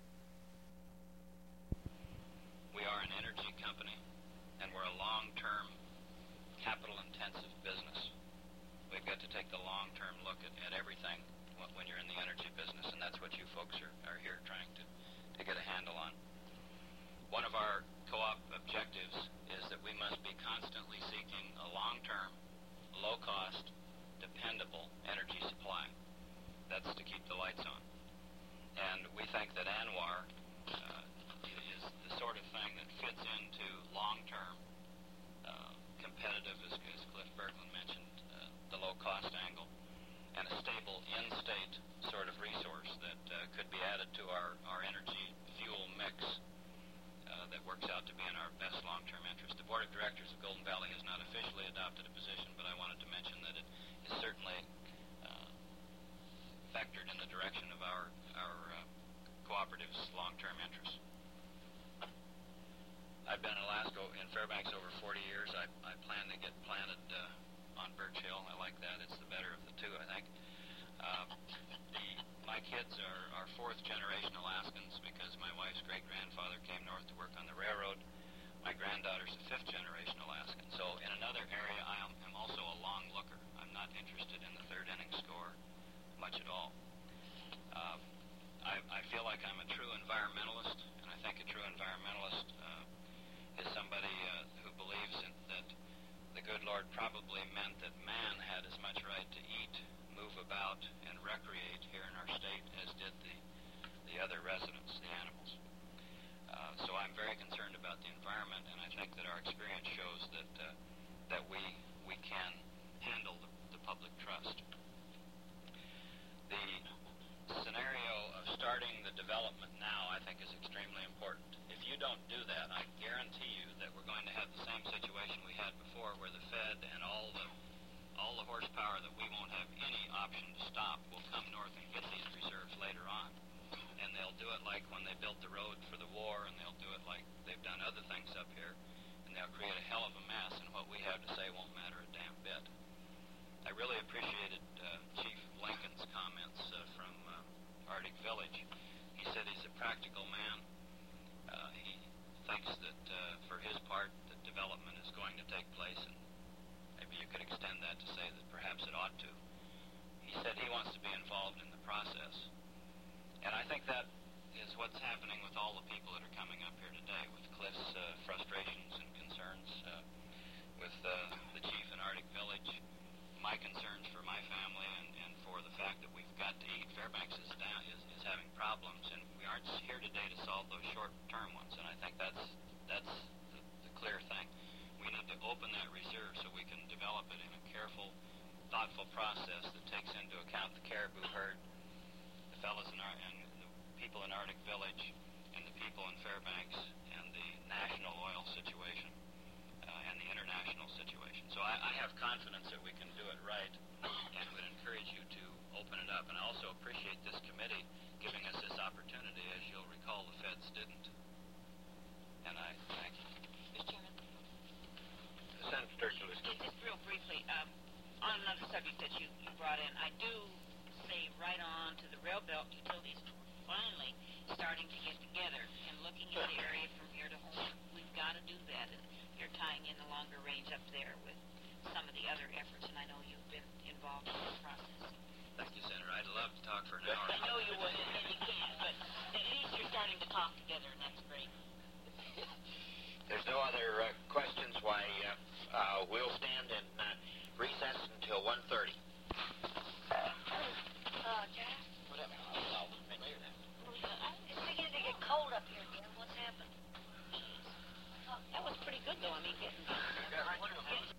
we are an energy company, and we're a long-term, capital-intensive business. We've got to take the long-term look at, at everything when you're in the energy business, and that's what you folks are, are here trying to, to get a handle on. One of our co-op objectives is that we must be constantly seeking a long-term, low-cost, dependable energy supply. That's to keep the lights on. And we think that ANWR uh, is the sort of thing that fits into long-term, uh, competitive, as, as Cliff Berglund mentioned, uh, the low-cost angle, and a stable in-state sort of resource that uh, could be added to our, our energy fuel mix uh, that works out to be in our best long-term interest. The Board of Directors of Golden Valley has not officially adopted a position, but I wanted to mention that it is certainly uh, vectored in the direction of our, our uh, cooperative's long-term interests. I've been in Alaska, in Fairbanks, over forty years. I, I plan to get planted uh, on Birch Hill. I like that. It's the better of the two, I think. Uh, the, my kids are, are fourth-generation Alaskans because my wife's great-grandfather came north to work on the railroad. My granddaughter's a fifth-generation Alaskan. So in another area, I am, am also a long looker. I'm not interested in the third-inning score much at all. Uh, I, I feel like I'm a true environmentalist, and I think a true environmentalist uh, is somebody uh, who believes in, that the good Lord probably meant that man had as much right to eat, move about, and recreate here in our state as did the, the other residents, the animals. Uh, so I'm very concerned about the environment, and I think that our experience shows that uh, that we we can handle the, the public trust. The scenario of starting the development now, I think, is extremely important. If you don't do that, I guarantee you that we're going to have the same situation we had before, where the Fed and all the all the horsepower that we won't have any option to stop will come north and get these reserves later on. And they'll do it like when they built the road for the war, and they'll do it like they've done other things up here, and they'll create a hell of a mess, and what we have to say won't matter a damn bit. I really appreciated uh, Chief Lincoln's comments uh, from uh, Arctic Village. He said he's a practical man. Uh, he thinks that uh, for his part that development is going to take place, and maybe you could extend that to say that perhaps it ought to. He said he wants to be involved in the process. And I think that is what's happening with all the people that are coming up here today, with Cliff's uh, frustrations and concerns, uh, with uh, the chief in Arctic Village, my concerns for my family, and, and for the fact that we've got to eat. Fairbanks is, down, is, is having problems, and we aren't here today to solve those short-term ones, and I think that's, that's the, the clear thing. We need to open that reserve so we can develop it in a careful, thoughtful process that takes into account the caribou herd, the fellows in our, and the people in Arctic Village, and the people in Fairbanks, and the national oil situation, uh, and the international situation. So I, I have confidence that we can do it right, and would encourage you to open it up. And I also appreciate this committee giving us this opportunity. As you'll recall, the feds didn't. And I thank you. Mister Chairman. Senator Tulisky. Yeah, just real briefly, um, on another subject that you, you brought in, I do say right on to the rail belt utilities finally starting to get together and looking at the area from here to home. We've got to do that, and you're tying in the longer range up there with some of the other efforts, and I know you've been involved in this process. Thank you, Senator. I'd love to talk for an hour. I know you would, and you can, but at least you're starting to talk together, and that's great. There's no other uh, questions. Why, uh, uh, we'll stand in uh, recess until one thirty. Uh, Jack? What happened? I'll, I'll make sure that. It's beginning to get cold up here again. What's happened? That was pretty good, though. I mean, getting... getting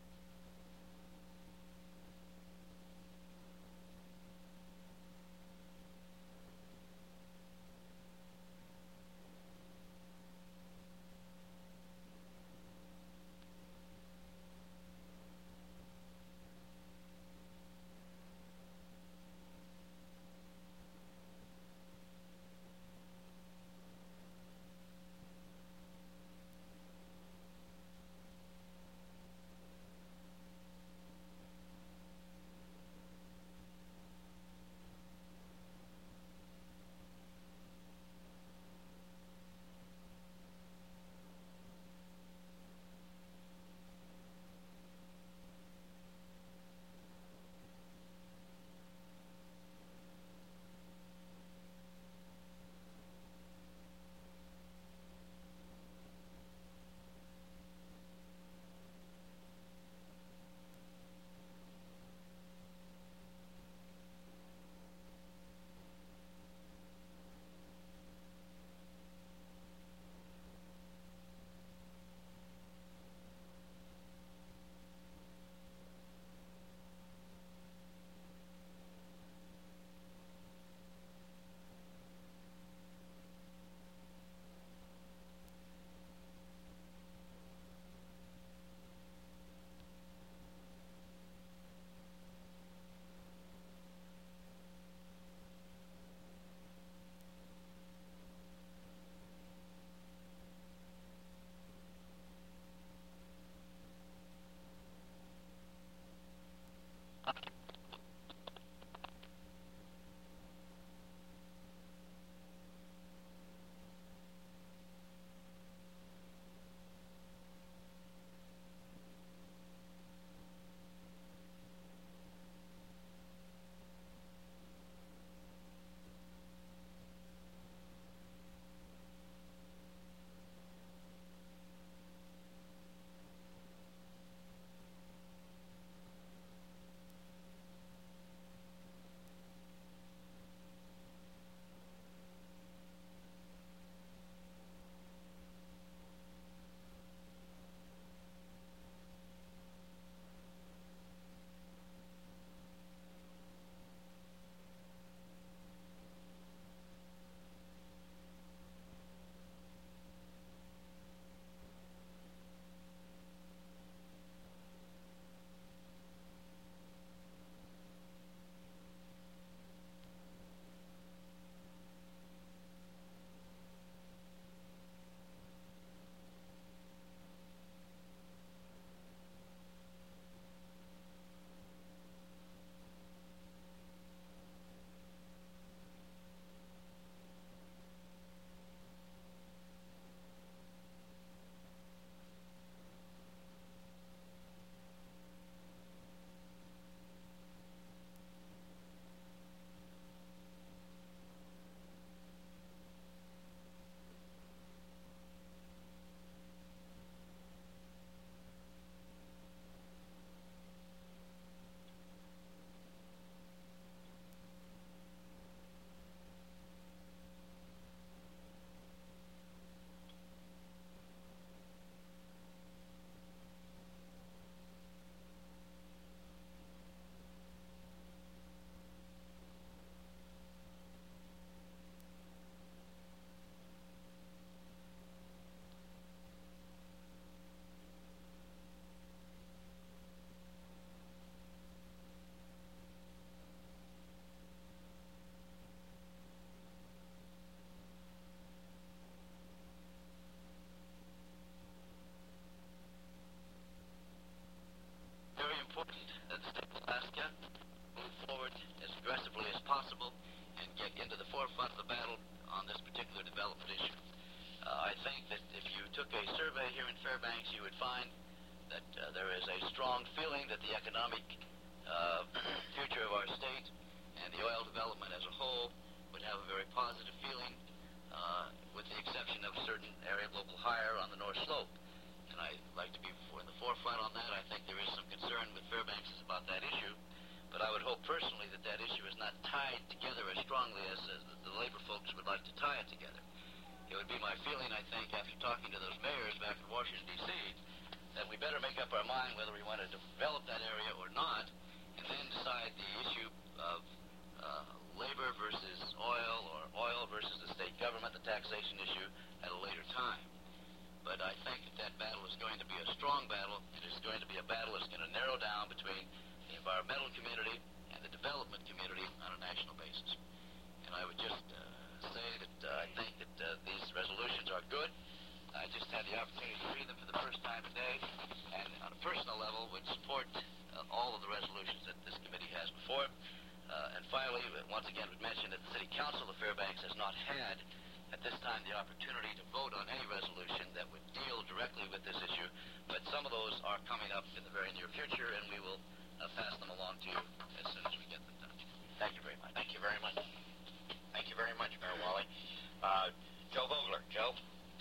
Canada move forward as aggressively as possible and get into the forefront of the battle on this particular development issue. Uh, I think that if you took a survey here in Fairbanks, you would find that uh, there is a strong feeling that the economic uh, future of our state and the oil development as a whole would have a very positive feeling, uh, with the exception of a certain area of local hire on the North Slope. And I'd like to be in the forefront on that. I think there is some concern with Fairbanks about that issue, but I would hope personally that that issue is not tied together as strongly as, as the, the labor folks would like to tie it together. It would be my feeling, I think, after talking to those mayors back in Washington, D C, that we better make up our mind whether we want to develop that area or not, and then decide the issue of uh, labor versus oil, or oil versus the state government, the taxation issue, at a later time. But I think that that battle is going to be a strong battle. It is going to be a battle that's going to narrow down between the environmental community and the development community on a national basis. And I would just uh, say that uh, I think that uh, these resolutions are good. I just had the opportunity to read them for the first time today, and on a personal level would support uh, all of the resolutions that this committee has before it. Uh, and finally, once again, would mention that the City Council of Fairbanks has not had, at this time, the opportunity to vote on any resolution that would deal directly with this issue, but some of those are coming up in the very near future, and we will uh, pass them along to you as soon as we get them done. Thank you very much. Thank you very much. Thank you very much, Mayor Wally. Uh, Joe Vogler. Joe?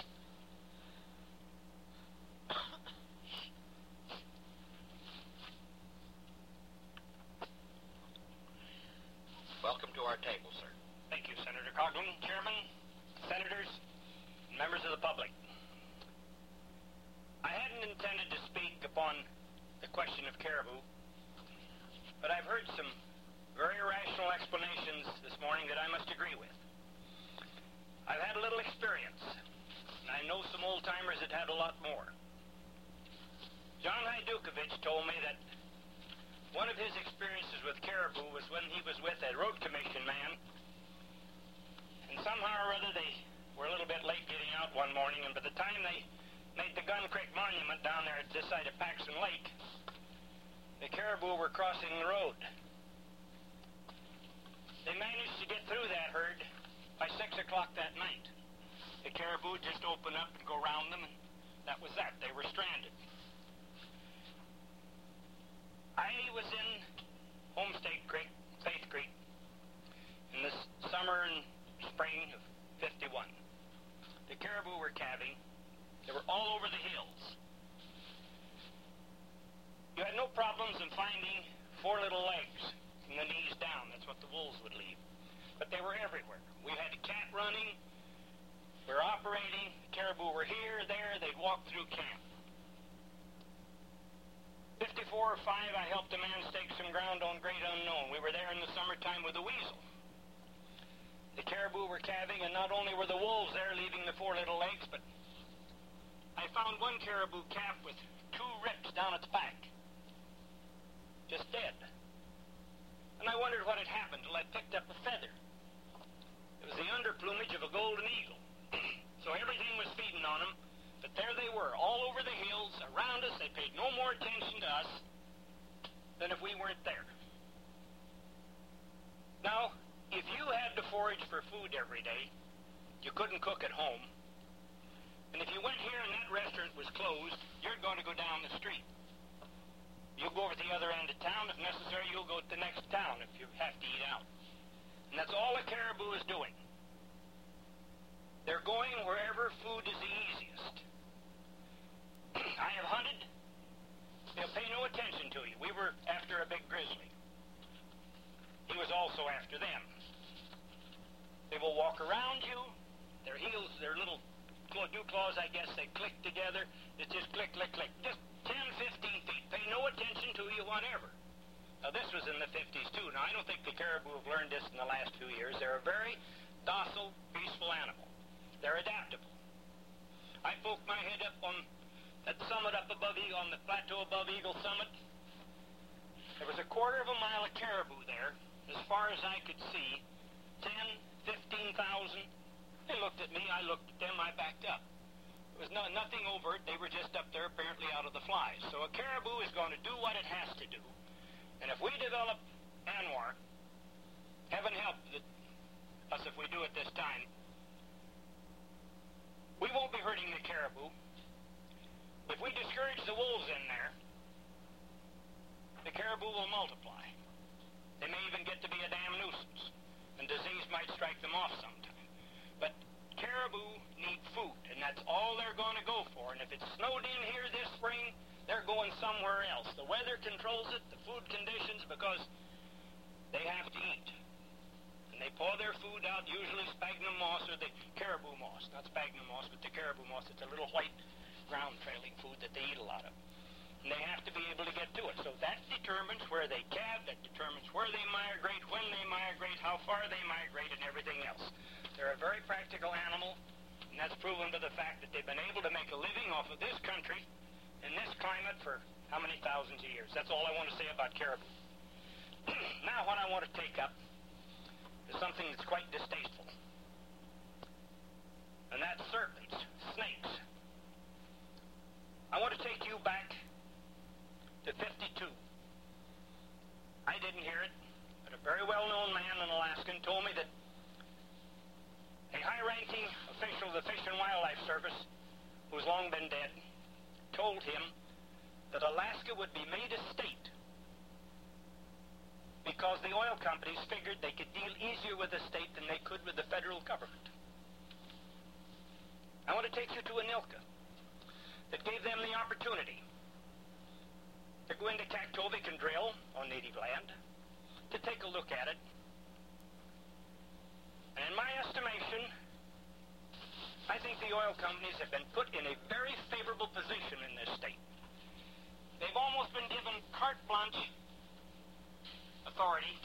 Welcome to our table, sir. Thank you, Senator Coughlin, Chairman, Senators, and members of the public. I hadn't intended to speak upon the question of caribou, but I've heard some very rational explanations this morning that I must agree with. I've had a little experience, and I know some old-timers that had a lot more. John Hajdukovich told me that one of his experiences with caribou was when he was with a road commission man, and somehow or other they were a little bit late getting out one morning, and by the time they made the Gun Creek Monument down there at this side of Paxton Lake, the caribou were crossing the road. They managed to get through that herd by six o'clock that night. The caribou just open up and go around them, and that was that. They were stranded. I was in Homestead Creek, Faith Creek, in the summer and spring of fifty-one. The caribou were calving. They were all over the hills. You had no problems in finding four little legs from the knees down. That's what the wolves would leave. But they were everywhere. We had a cat running. We were operating. The caribou were here, there. They'd walk through camp. fifty-four or five, I helped a man stake some ground on Great Unknown. We were there in the summertime with a weasel. The caribou were calving, and not only were the wolves there leaving the four little legs, but I found one caribou calf with two rips down its back. Just dead. And I wondered what had happened till I picked up a feather. It was the underplumage of a golden eagle. So everything was feeding on them. But there they were, all over the hills, around us. They paid no more attention to us than if we weren't there. Now, if you had to forage for food every day, you couldn't cook at home. And if you went here and that restaurant was closed, you're going to go down the street. You'll go over to the other end of town. If necessary, you'll go to the next town if you have to eat out. And that's all a caribou is doing. They're going wherever food is the easiest. I have hunted. They'll pay no attention to you. We were after a big grizzly. He was also after them. They will walk around you. Their heels, their little dew claws, I guess, they click together. It's just click, click, click. Just ten, fifteen feet. Pay no attention to you, whatever. Now, this was in the fifties, too. Now, I don't think the caribou have learned this in the last few years. They're a very docile, peaceful animal. They're adaptable. I poked my head up on that summit up above Eagle, on the plateau above Eagle Summit. There was a quarter of a mile of caribou there, as far as I could see. Ten, fifteen thousand. They looked at me, I looked at them, I backed up. There was no, nothing overt. They were just up there apparently out of the flies. So a caribou is going to do what it has to do. And if we develop ANWR, heaven help the, us if we do it this time, we won't be hurting the caribou. If we discourage the wolves in there, the caribou will multiply. They may even get to be a damn nuisance, and disease might strike them off sometime. But caribou need food, and that's all they're going to go for. And if it snowed in here this spring, they're going somewhere else. The weather controls it, the food conditions, because they have to eat. And they paw their food out, usually sphagnum moss or the caribou moss. Not sphagnum moss, but the caribou moss. It's a little white ground-trailing food that they eat a lot of. And they have to be able to get to it. So that determines where they calve, that determines where they migrate, when they migrate, how far they migrate, and everything else. They're a very practical animal, and that's proven by the fact that they've been able to make a living off of this country in this climate for how many thousands of years. That's all I want to say about caribou. Now what I want to take up is something that's quite distasteful, and that's serpents, snakes. I want to take you back to fifty-two. I didn't hear it, but a very well-known man in Alaska told me that a high-ranking official of the Fish and Wildlife Service, who's long been dead, told him that Alaska would be made a state because the oil companies figured they could deal easier with the state than they could with the federal government. I want to take you to Anilka that gave them the opportunity to go into Kaktovik and drill on native land, to take a look at it. And in my estimation, I think the oil companies have been put in a very favorable position in this state. They've almost been given carte blanche authority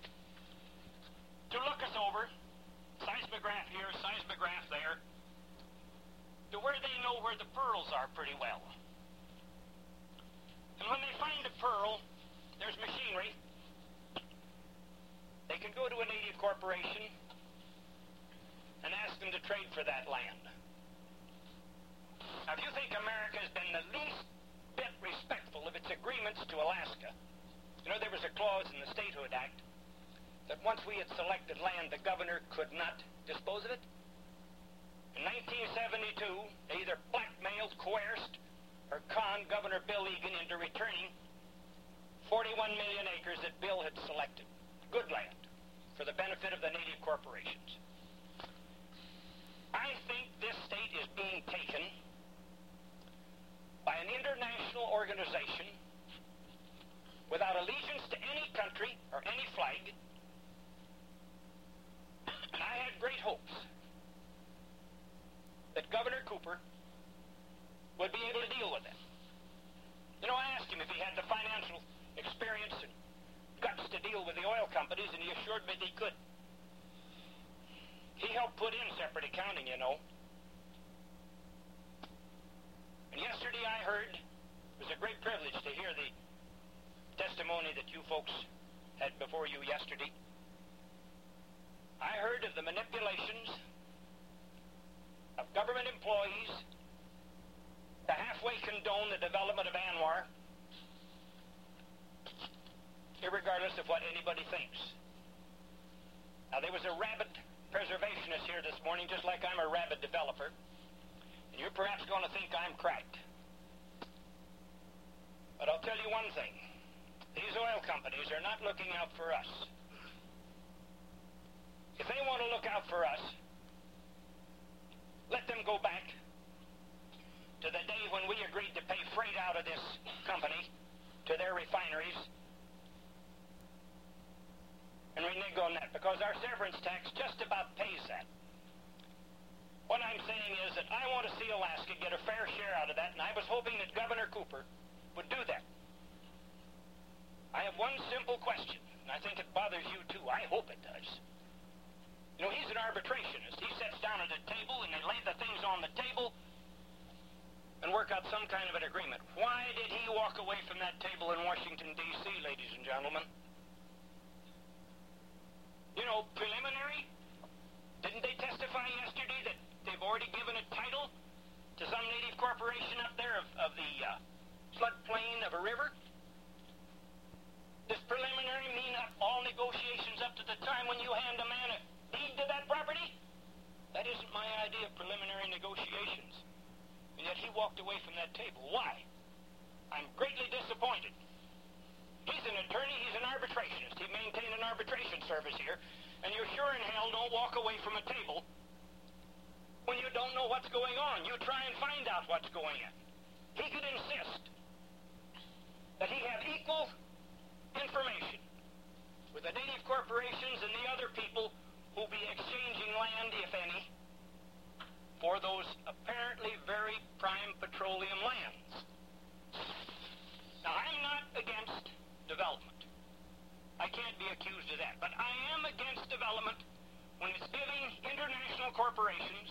to look us over, seismograph here, seismograph there, to where they know where the pearls are pretty well. And when they find a pearl, there's machinery. They can go to a native corporation and ask them to trade for that land. Now, if you think America has been the least bit respectful of its agreements to Alaska, you know, there was a clause in the Statehood Act that once we had selected land, the governor could not dispose of it. In nineteen seventy-two, they either blackmailed, coerced, or conned Governor Bill Egan into returning forty-one million acres that Bill had selected, good land, for the benefit of the native corporations. I think this state is being taken by an international organization without allegiance to any country or any flag. And I had great hopes that Governor Cooper would be able to deal with it. You know, I asked him if he had the financial experience and guts to deal with the oil companies, and he assured me that he could. He helped put in separate accounting, you know. And yesterday I heard, it was a great privilege to hear the testimony that you folks had before you yesterday. I heard of the manipulations of government employees to halfway condone the development of ANWR, irregardless of what anybody thinks. Now, there was a rabid preservationist here this morning, just like I'm a rabid developer, and you're perhaps going to think I'm cracked. But I'll tell you one thing. These oil companies are not looking out for us. If they want to look out for us, let them go back to the day when we agreed to pay freight out of this company to their refineries and renege on that, because our severance tax just about pays that. What I'm saying is that I want to see Alaska get a fair share out of that, and I was hoping that Governor Cooper would do that. I have one simple question, and I think it bothers you too. I hope it does. You know, he's an arbitrationist. He sits down at a table and they lay the things on the table and work out some kind of an agreement. Why did he walk away from that table in Washington, D C, ladies and gentlemen? You know, preliminary? Didn't they testify yesterday that they've already given a title to some native corporation up there of, of the uh, floodplain of a river? This arbitration service here, and you sure in hell don't walk away from a table when you don't know what's going on. You try and find out what's going on. He could insist that he have equal information with the native corporations and the other people who'll be exchanging land, if any, for those apparently very prime petroleum lands. Now, I'm not against development. I can't be accused of that. But I am against development when it's giving international corporations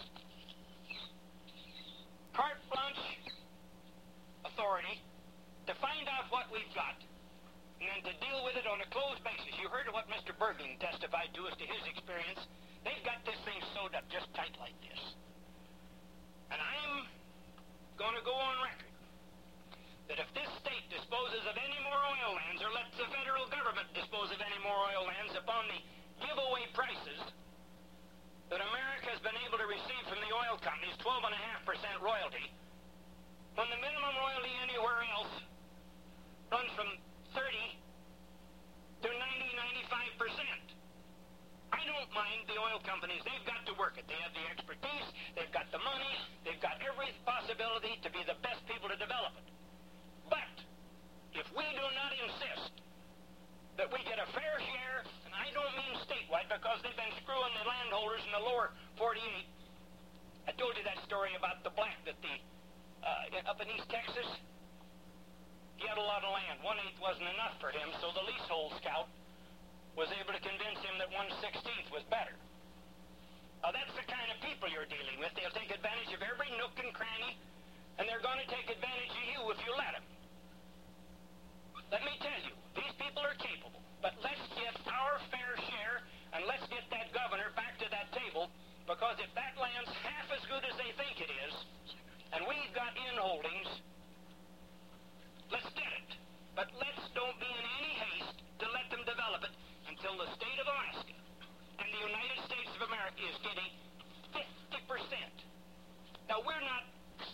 carte blanche authority to find out what we've got and then to deal with it on a closed basis. You heard of what Mister Bergling testified to as to his experience. They've got this thing sewed up just tight like this. And I'm going to go on record that if this state disposes of any more oil lands or lets the federal government dispose of any more oil lands upon the giveaway prices that America has been able to receive from the oil companies, twelve point five percent royalty, when the minimum royalty anywhere else runs from thirty to ninety, ninety-five percent. I don't mind the oil companies. They've got to work it. They have the expertise. They've got the money. They've got every possibility to be the best people to develop it. But if we do not insist that we get a fair share, and I don't mean statewide because they've been screwing the landholders in the lower forty-eight. I told you that story about the black that the uh, up in East Texas, he had a lot of land. One-eighth wasn't enough for him, so the leasehold scout was able to convince him that one-sixteenth was better. Now, that's the kind of people you're dealing with. They'll take advantage of every nook and cranny, and they're going to take advantage of you if you let them. Let me tell you, these people are capable, but let's get our fair share, and let's get that governor back to that table, because if that land's half as good as they think it is, and we've got in-holdings, let's get it. But let's don't be in any haste to let them develop it until the state of Alaska and the United States of America is getting fifty percent. Now, we're not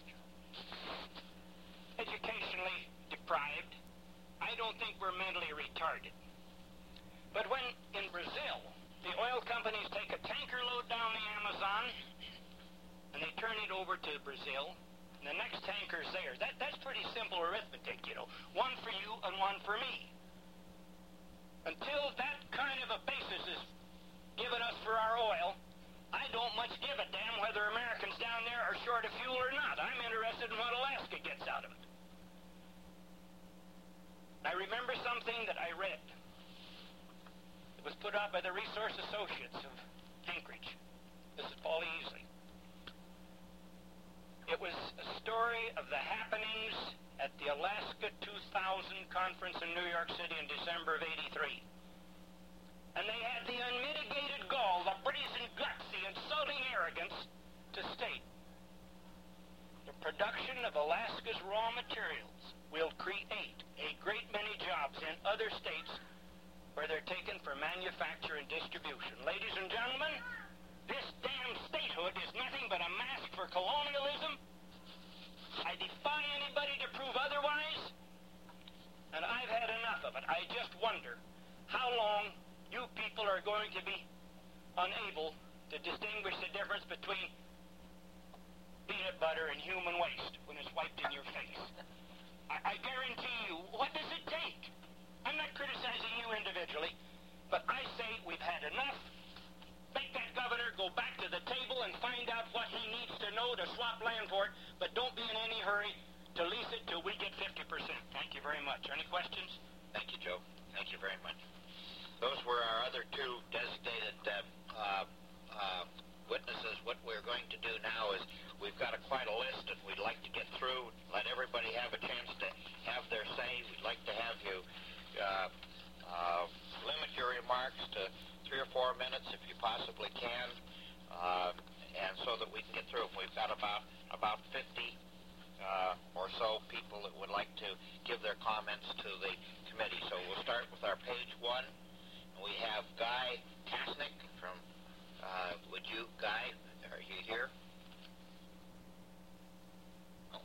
educationally deprived. I don't think we're mentally retarded. But when in Brazil, the oil companies take a tanker load down the Amazon and they turn it over to Brazil, and the next tanker's there. That, that's pretty simple arithmetic, you know. One for you and one for me. Until that kind of a basis is given us for our oil, I don't much give a damn whether Americans down there are short of fuel or not. I'm interested in what Alaska gets out of it. I remember something that I read. It was put out by the Resource Associates of Anchorage. This is Paul Easley. It was a story of the happenings at the Alaska two thousand conference in New York City in December of eighty-three. And they had the unmitigated gall, the brazen guts, the insulting arrogance to state the production of Alaska's raw materials will create a great many jobs in other states where they're taken for manufacture and distribution. Ladies and gentlemen, this damn statehood is nothing but a mask for colonialism. I defy anybody to prove otherwise, and I've had enough of it. I just wonder how long you people are going to be unable to distinguish the difference between peanut butter and human waste when it's wiped in your face. I, I guarantee you, what does it take? I'm not criticizing you individually, but I say we've had enough. Make that governor go back to the table and find out what he needs to know to swap land for it, but don't be in any hurry to lease it till we get fifty percent. Thank you very much. Any questions? Thank you, Joe. Thank you very much. Those were our other two designated uh, uh, uh, witnesses. What we're going to do now is we've got a, quite a list, and we'd like to get through, let everybody have a chance to have their say. We'd like to have you uh, uh, limit your remarks to three or four minutes if you possibly can, uh, and so that we can get through them. We've got about about fifty uh, or so people that would like to give their comments to the committee. So we'll start with our page one. We have Guy Tasnik from, uh, would you, Guy, are you here? Oh.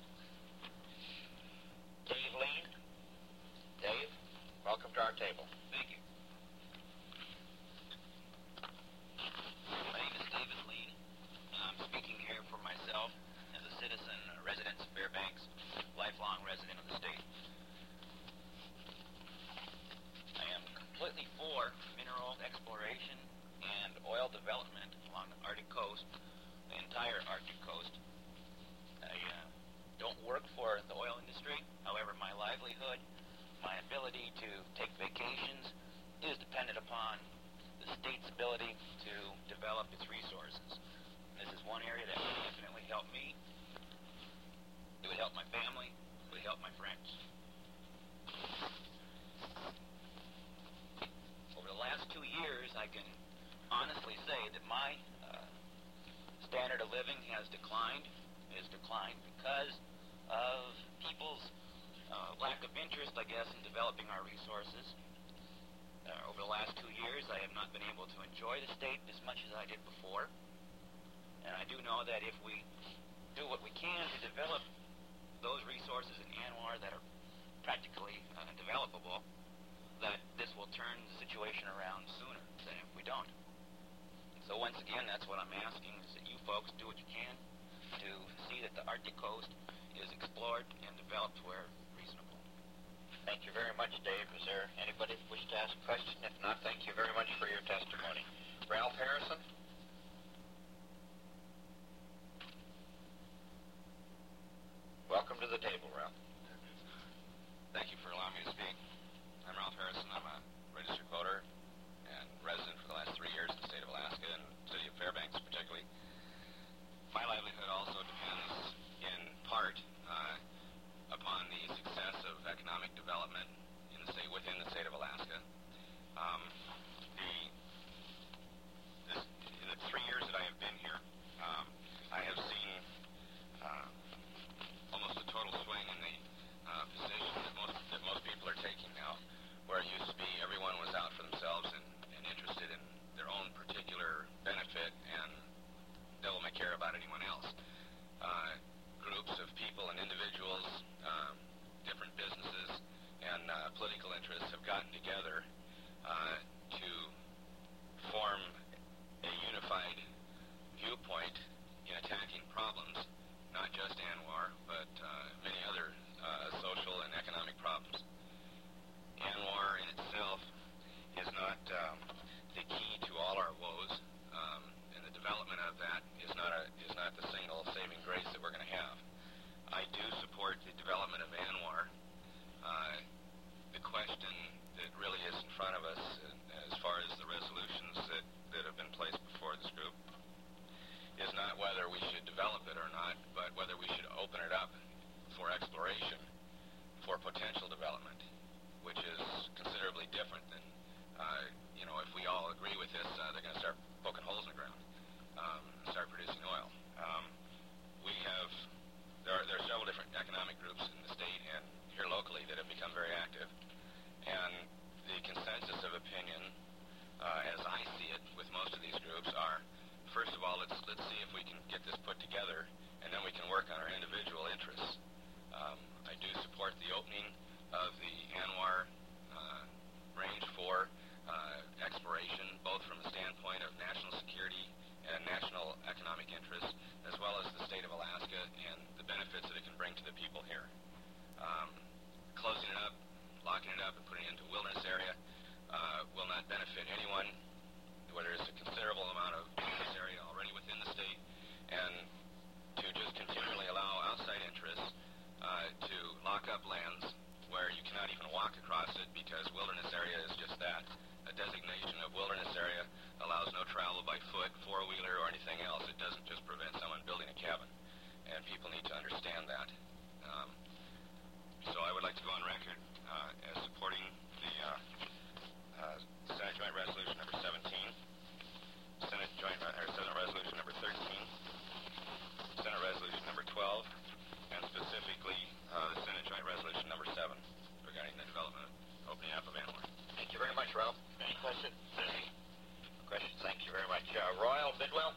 Dave Lean. Dave, welcome to our table. Thank you. resident of the state. I am completely for mineral exploration and oil development along the Arctic coast, the entire Arctic coast. I uh, don't work for the oil industry. However, my livelihood, my ability to take vacations is dependent upon the state's ability to develop its resources. This is one area that would definitely help me. It would help my family. It would help my friends. Over the last two years, I can honestly say that my uh, standard of living has declined. It has declined because of people's uh, lack of interest, I guess, in developing our resources. Uh, over the last two years, I have not been able to enjoy the state as much as I did before. And I do know that if we do what we can to develop those resources in ANWR that are practically uh, developable, that this will turn the situation around sooner than if we don't. So once again, that's what I'm asking, is that you folks do what you can to see that the Arctic coast is explored and developed where reasonable. Thank you very much, Dave. Is there anybody who wishes to ask a question? If not, thank you very much for your testimony. Ralph Harrison? Welcome to the table, Ralph. Thank you for allowing me to speak. I'm Ralph Harrison. I'm a registered voter and resident for the last three years in the state of Alaska and the city of Fairbanks particularly. My livelihood also depends in part uh, upon the success of economic development in the state, within the state of Alaska. Um, the, this, in the three years that I have been here, um, I have seen uh, almost a total swing in the uh, position that most, that most people are taking now, where it used to be everyone was out for themselves and, and interested in their own particular benefit and devil may care about anyone else. Uh, groups of people and individuals, um, different businesses and uh, political interests have gotten together uh, to form a unified viewpoint in attacking problems, not just ANWR, but uh, many other uh, social and economic problems. ANWR in itself is not um, the key to all our woes, um, and the development of that is not a, is not the single saving grace that we're going to have. I do support the development of ANWR. Uh, the question that really is in front of us, as far as the resolutions that, that have been placed before this group, is not whether we should develop it or not, but whether we should open it up for exploration, for potential development, which is considerably different than, uh, you know, if we all agree with this, uh, they're going to start poking holes in the ground um, and start producing oil. Um, we have, there are, there are several different economic groups in the state and here locally that have become very active, and the consensus of opinion, uh, as I see it with most of these groups, are, first of all, let's let's see if we can get this put together, and then we can work on our individual interests. Um, I do support the opening of the ANWR uh, range for uh, exploration, both from the standpoint of national security and national economic interests, as well as the state of Alaska and the benefits that it can bring to the people here. Um, closing it up, locking it up, and putting it into a wilderness area uh, will not benefit anyone, whether it's a considerable amount of this area already within the state, and to just continually allow outside interests uh, to lock up lands where you cannot even walk across it, because wilderness area is just that. A designation of wilderness area allows no travel by foot, four-wheeler, or anything else. It doesn't just prevent someone building a cabin, and people need to understand that. Um, so I would like to go on record uh, as supporting the uh, uh, Senate Joint Resolution number seventeen, Senate Joint or Senate Resolution number thirteen, Senate Resolution number twelve, and specifically uh, the Senate Joint Resolution number seven regarding the development of opening up of ANWR. Thank you very much, Ralph. Any questions? Questions? Thank you very much. Uh, Royal Bidwell?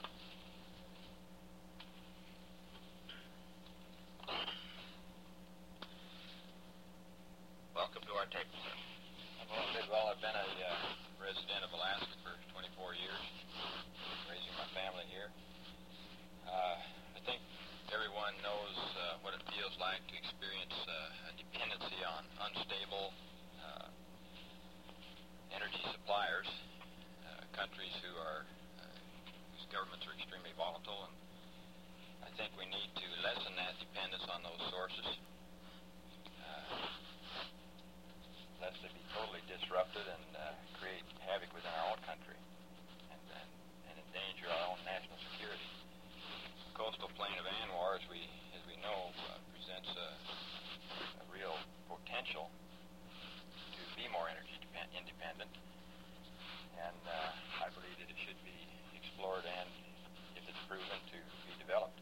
Welcome to our table, sir. I'm Royal Bidwell. I've been a uh, resident of Alaska for twenty-four years, raising my family here. Uh, I think everyone knows uh, what it feels like to experience uh, a dependency on unstable uh, energy suppliers, uh, countries who are, uh, whose governments are extremely volatile, and I think we need to lessen that dependence on those sources, uh, lest they be totally disrupted and uh, create havoc within our own country and, and, and endanger our own national security. The coastal plain of ANWR, as we as we know, uh, presents a, a real potential to be more energy depend- independent, and uh, I believe that it should be explored and, if it's proven, to be developed.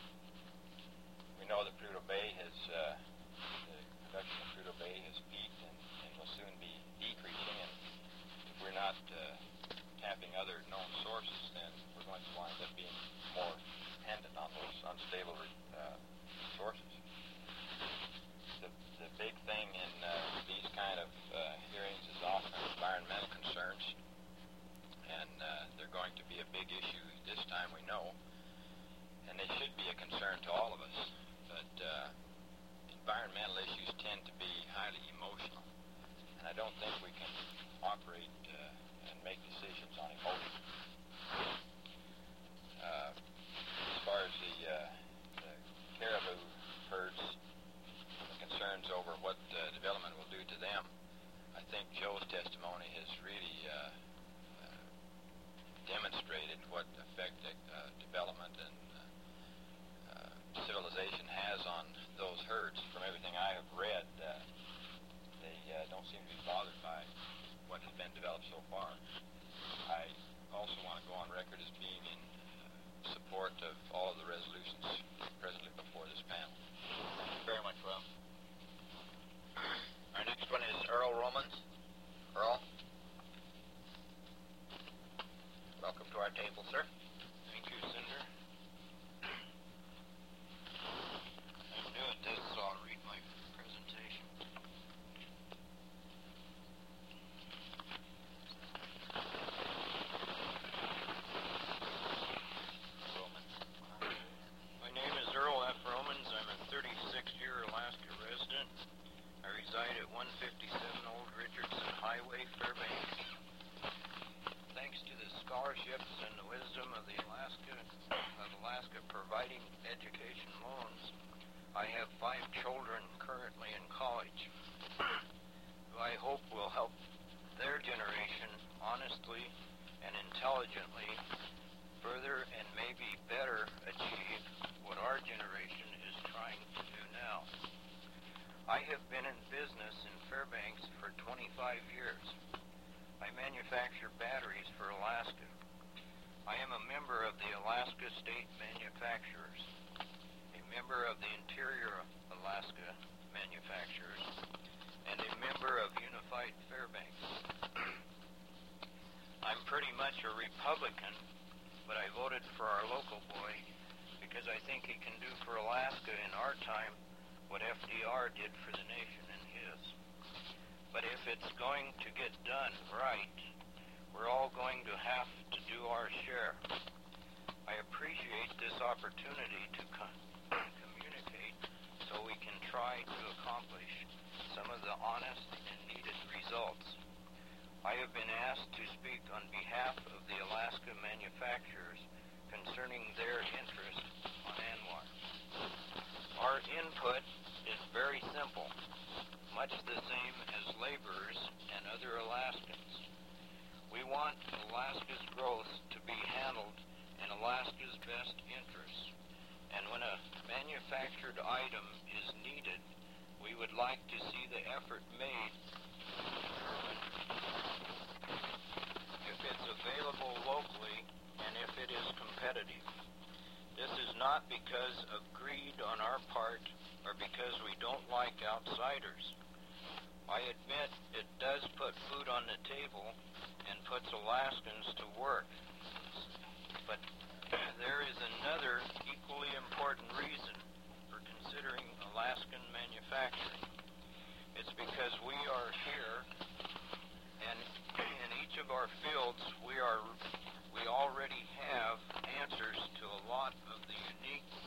We know that Prudhoe Bay has uh, the production of Prudhoe Bay has peaked and, and will soon be decreasing, and if we're not uh, tapping other known sources, then we're going to wind up being more dependent on those unstable uh, sources. The, the big thing in uh, these kind of uh, hearings is often environmental concerns, and uh, they're going to be a big issue this time, we know, and they should be a concern to all of us, but uh, environmental issues tend to be highly emotional, and I don't think we can operate uh, and make decisions on emotion. Uh, as far as the, uh, the caribou herds, the concerns over what uh, development will do to them, I think Joe's testimony has really uh, uh, demonstrated what effect uh, development and uh, uh, civilization has on those herds. From everything I have read, uh, they uh, don't seem to be bothered by what has been developed so far. I also want to go on record as being in uh, support of all of the resolutions presently before this panel. Thank you very much, Will. Our next one is Earl Romans. Earl? Welcome to our table, sir. Thank you, Senator. I'm new at this, so I'll read my presentation. My name is Earl F. Romans. I'm a thirty-six-year Alaska resident. I reside at one fifty-seven Old Richardson Highway, Fairbanks. Thanks to the scholarships and the wisdom of the Alaska of Alaska providing education loans, I have five children currently in college, who I hope will help their generation honestly and intelligently further and maybe better achieve what our generation is trying to do now. I have been in business in Fairbanks for twenty-five years. I manufacture batteries for Alaska. I am a member of the Alaska State Manufacturers, a member of the Interior Alaska Manufacturers, and a member of Unified Fairbanks. I'm pretty much a Republican, but I voted for our local boy because I think he can do for Alaska in our time what F D R did for the nation in his. But if it's going to get done right, we're all going to have to do our share. I appreciate this opportunity to co- communicate so we can try to accomplish some of the honest and needed results. I have been asked to speak on behalf of the Alaska manufacturers concerning their interest on ANWR. Our input is very simple, much the same as laborers and other Alaskans. We want Alaska's growth to be handled in Alaska's best interests, and when a manufactured item is needed, we would like to see the effort made to determine if it's available locally and if it is competitive. This is not because of greed on our part or because we don't like outsiders. I admit it does put food on the table and puts Alaskans to work. But there is another equally important reason for considering Alaskan manufacturing. It's because we are here, and in each of our fields we are we already have answers to a lot of the unique challenges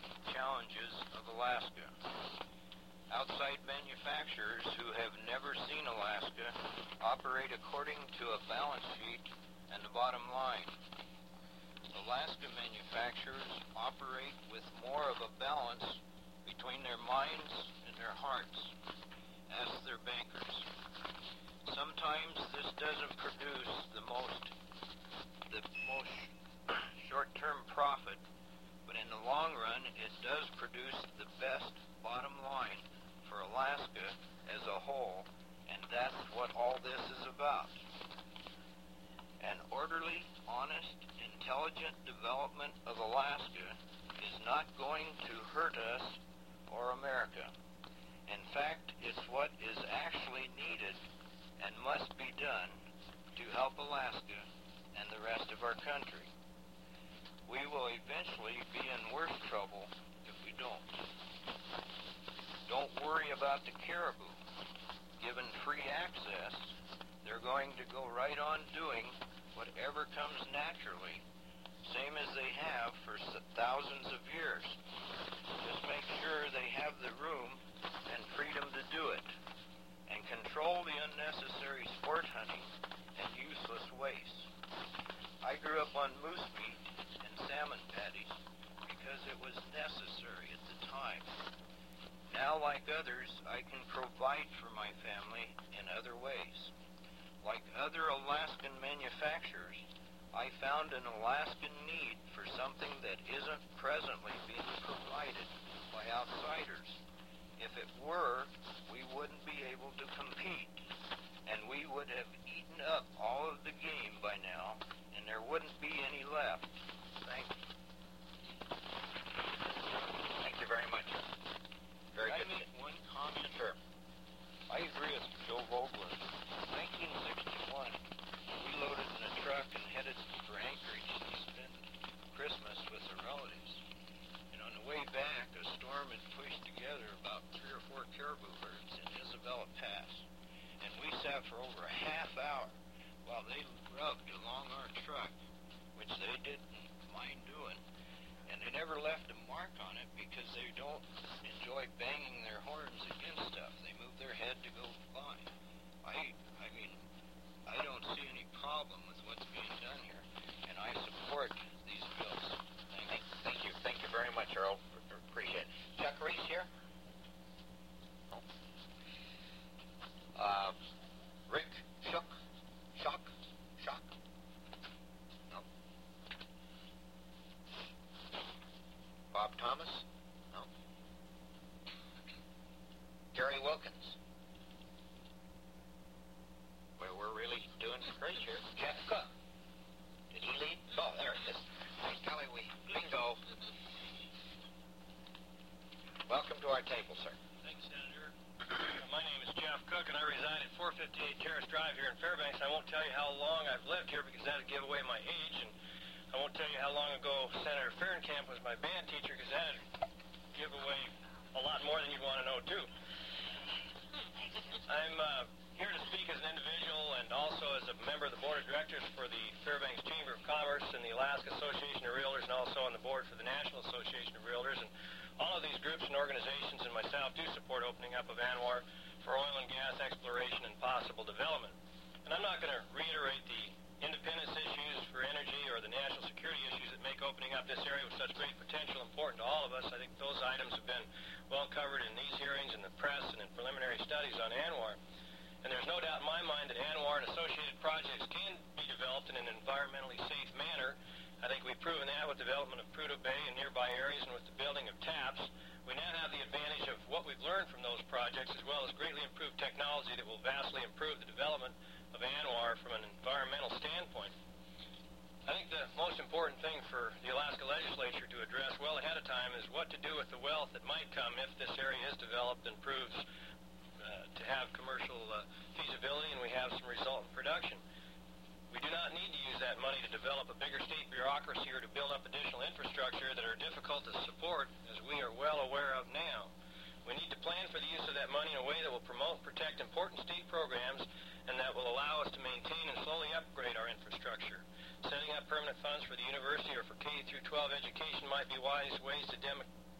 challenges of Alaska. Outside manufacturers who have never seen Alaska operate according to a balance sheet and the bottom line. Alaska manufacturers operate with more of a balance between their minds and their hearts. Ask their bankers. Sometimes this doesn't produce the most the most short-term profit, but in the long run it does produce the best bottom line for Alaska as a whole, and that's what all this is about. An orderly, honest, intelligent development of Alaska is not going to hurt us or America. In fact, it's what is actually needed and must be done to help Alaska and the rest of our country. We will eventually be in worse trouble if we don't. Don't worry about the caribou. Given free access, they're going to go right on doing whatever comes naturally, same as they have for thousands of years. Just make sure they have the room and freedom to do it, and control the unnecessary sport hunting and useless waste. I grew up on moose meat and salmon patties because it was necessary at the time. Now, like others, I can provide for my family in other ways. Like other Alaskan manufacturers, I found an Alaskan need for something that isn't presently being provided by outsiders. If it were, we wouldn't be able to compete, and we would have eaten up all of the game by now, and there wouldn't be any left. Thank you. Thank you very much. Very Can good. I make one comment? Sure. I agree with Joe Vogler. nineteen sixty-one, we loaded in a truck and headed for Anchorage to spend Christmas with our relatives. And on the way back, a storm had pushed together about three or four caribou herds in Isabella Pass. And we sat for over a half hour while they rubbed along our truck, which they didn't mind doing. And they never left a mark on it because they don't enjoy banging their horns against stuff. They move their head to go by. I, I mean, I don't see any problem with what's being done here, and I support these bills. Thank you. Thank you. Thank you very much, Earl. Appreciate it. Chuck Reese here? No. Uh, Rick Shook? Shock? Shock? No. Bob Thomas? No. Gary Wilkins? Well, we're really doing great here. Jeff Cook? Did he lead? Oh, there it is. Hey, Kelly, we bingo. Welcome to our table, sir. Thanks, Senator. My name is Jeff Cook, and I reside at four fifty-eight Terrace Drive here in Fairbanks. I won't tell you how long I've lived here because that would give away my age, and I won't tell you how long ago Senator Fehrenkamp was my band teacher because that would give away a lot more than you'd want to know, too. I'm uh, here to speak as an individual and also as a member of the board of directors for the Fairbanks Chamber of Commerce and the Alaska Association of Realtors, and also on the board for the National Association of Realtors. And all of these groups and organizations and myself do support opening up of ANWR for oil and gas exploration and possible development. And I'm not going to reiterate the independence issues for energy or the national security issues that make opening up this area with such great potential important to all of us. I think those items have been well covered in these hearings, in the press, and in preliminary studies on ANWR. And there's no doubt in my mind that ANWR and associated projects can be developed in an environmentally safe manner. I think we've proven that with development of Prudhoe Bay and nearby areas and with the building of TAPS. We now have the advantage of what we've learned from those projects as well as greatly improved technology that will vastly improve the development of ANWR from an environmental standpoint. I think the most important thing for the Alaska legislature to address well ahead of time is what to do with the wealth that might come if this area is developed and proves uh, to have commercial uh, feasibility and we have some resultant production. We do not need to use that money to develop a bigger state bureaucracy or to build up additional infrastructure that are difficult to support, as we are well aware of now. We need to plan for the use of that money in a way that will promote and protect important state programs and that will allow us to maintain and slowly upgrade our infrastructure. Setting up permanent funds for the university or for K through twelve education might be wise ways to, dem- to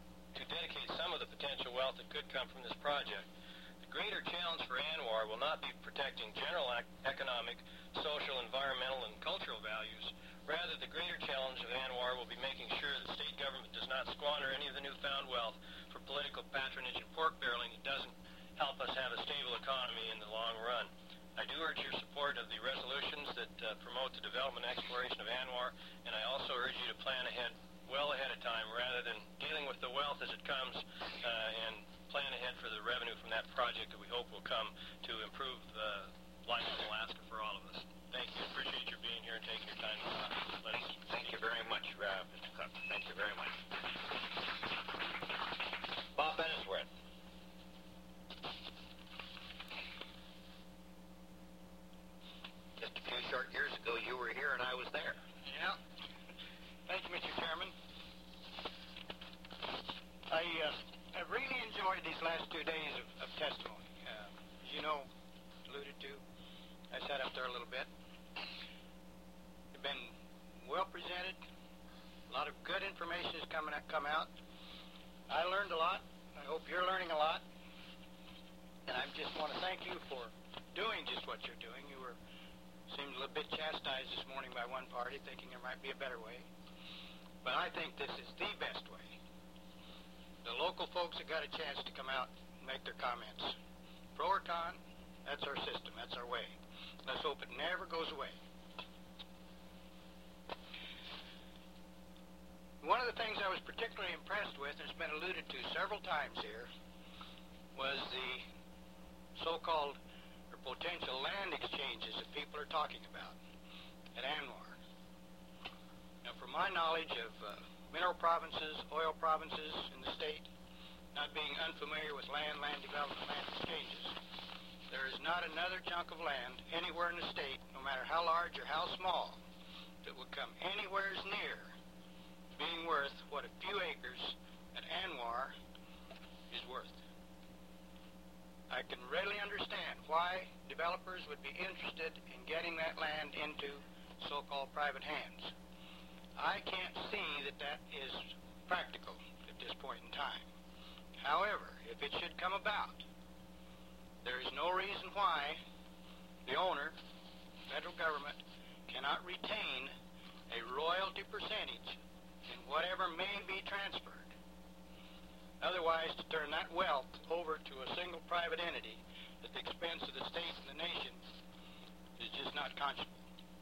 to dedicate some of the potential wealth that could come from this project. The greater challenge for ANWR will not be protecting general ec- economic, social, environmental, and cultural values. Rather, the greater challenge of ANWR will be making sure that state government does not squander any of the newfound wealth for political patronage and pork barreling that doesn't help us have a stable economy in the long run. I do urge your support of the resolutions that uh, promote the development and exploration of ANWR, and I also urge you to plan ahead, well ahead of time, rather than dealing with the wealth as it comes, uh, and plan ahead for the revenue from that project that we hope will come to improve uh, life in Alaska for all of us. Thank you. Appreciate your being here and taking your time to uh, let us speak. Thank you very much, uh, Mister Cook. Thank you very much. Bob Bennisworth. Just a few short years ago, you were here and I was there. Yeah. Thank you, Mister Chairman. I uh, I've really enjoyed these last two days of, of testimony. Uh, as you know, alluded to, I sat up there a little bit. They've been well presented. A lot of good information has come, come out. I learned a lot. I hope you're learning a lot. And I just want to thank you for doing just what you're doing. You were seemed a little bit chastised this morning by one party, thinking there might be a better way. But I think this is the best way. The local folks have got a chance to come out and make their comments. Pro or con, that's our system. That's our way. Let's hope it never goes away. One of the things I was particularly impressed with, and it's been alluded to several times here, was the so-called or potential land exchanges that people are talking about at ANWR. Now, from my knowledge of uh, mineral provinces, oil provinces in the state, not being unfamiliar with land, land development, land exchanges, there is not another chunk of land anywhere in the state, no matter how large or how small, that would come anywhere near being worth what a few acres at ANWR is worth. I can readily understand why developers would be interested in getting that land into so-called private hands. I can't see that that is practical at this point in time. However, if it should come about, there is no reason why the owner, federal government, cannot retain a royalty percentage in whatever may be transferred. Otherwise, to turn that wealth over to a single private entity at the expense of the state and the nation is just not conscionable.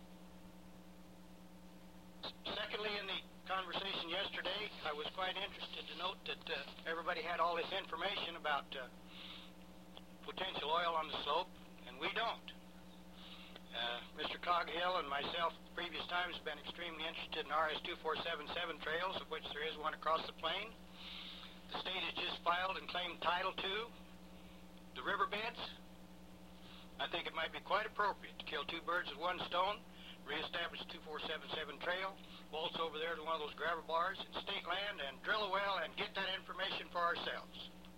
Secondly, in the conversation yesterday, I was quite interested to note that uh, everybody had all this information about uh, potential oil on the slope, and we don't. Uh, Mister Coghill and myself, previous times, have been extremely interested in R S two four seven seven trails, of which there is one across the plain. The state has just filed and claimed title to the riverbeds. I think it might be quite appropriate to kill two birds with one stone, reestablish two four seven seven trail, waltz over there to one of those gravel bars in state land and drill a well and get that information for ourselves.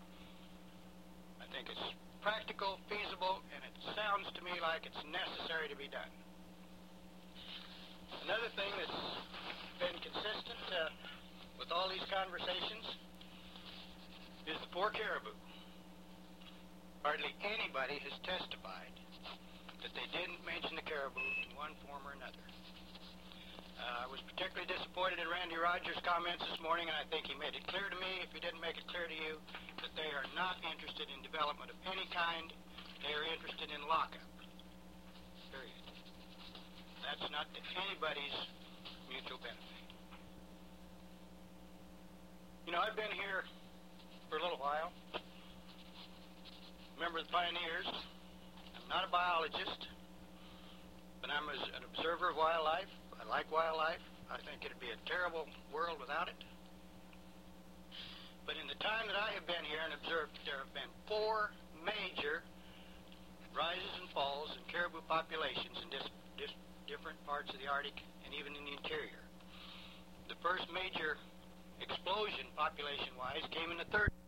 I think it's practical, feasible, and it sounds to me like it's necessary to be done. Another thing that's been consistent uh, with all these conversations is the poor caribou. Hardly anybody has testified that they didn't mention the caribou in one form or another. Uh, I was particularly disappointed in Randy Rogers' comments this morning, and I think he made it clear to me, if he didn't make it clear to you, that they are not interested in development of any kind. They are interested in lockup. Period. That's not to anybody's mutual benefit. You know, I've been here for a little while. Remember the pioneers. I'm not a biologist, but I'm an observer of wildlife. I like wildlife. I think it'd be a terrible world without it. But in the time that I have been here and observed, there have been four major rises and falls in caribou populations in dis, dis, different parts of the Arctic and even in the interior. The first major explosion population-wise came in the third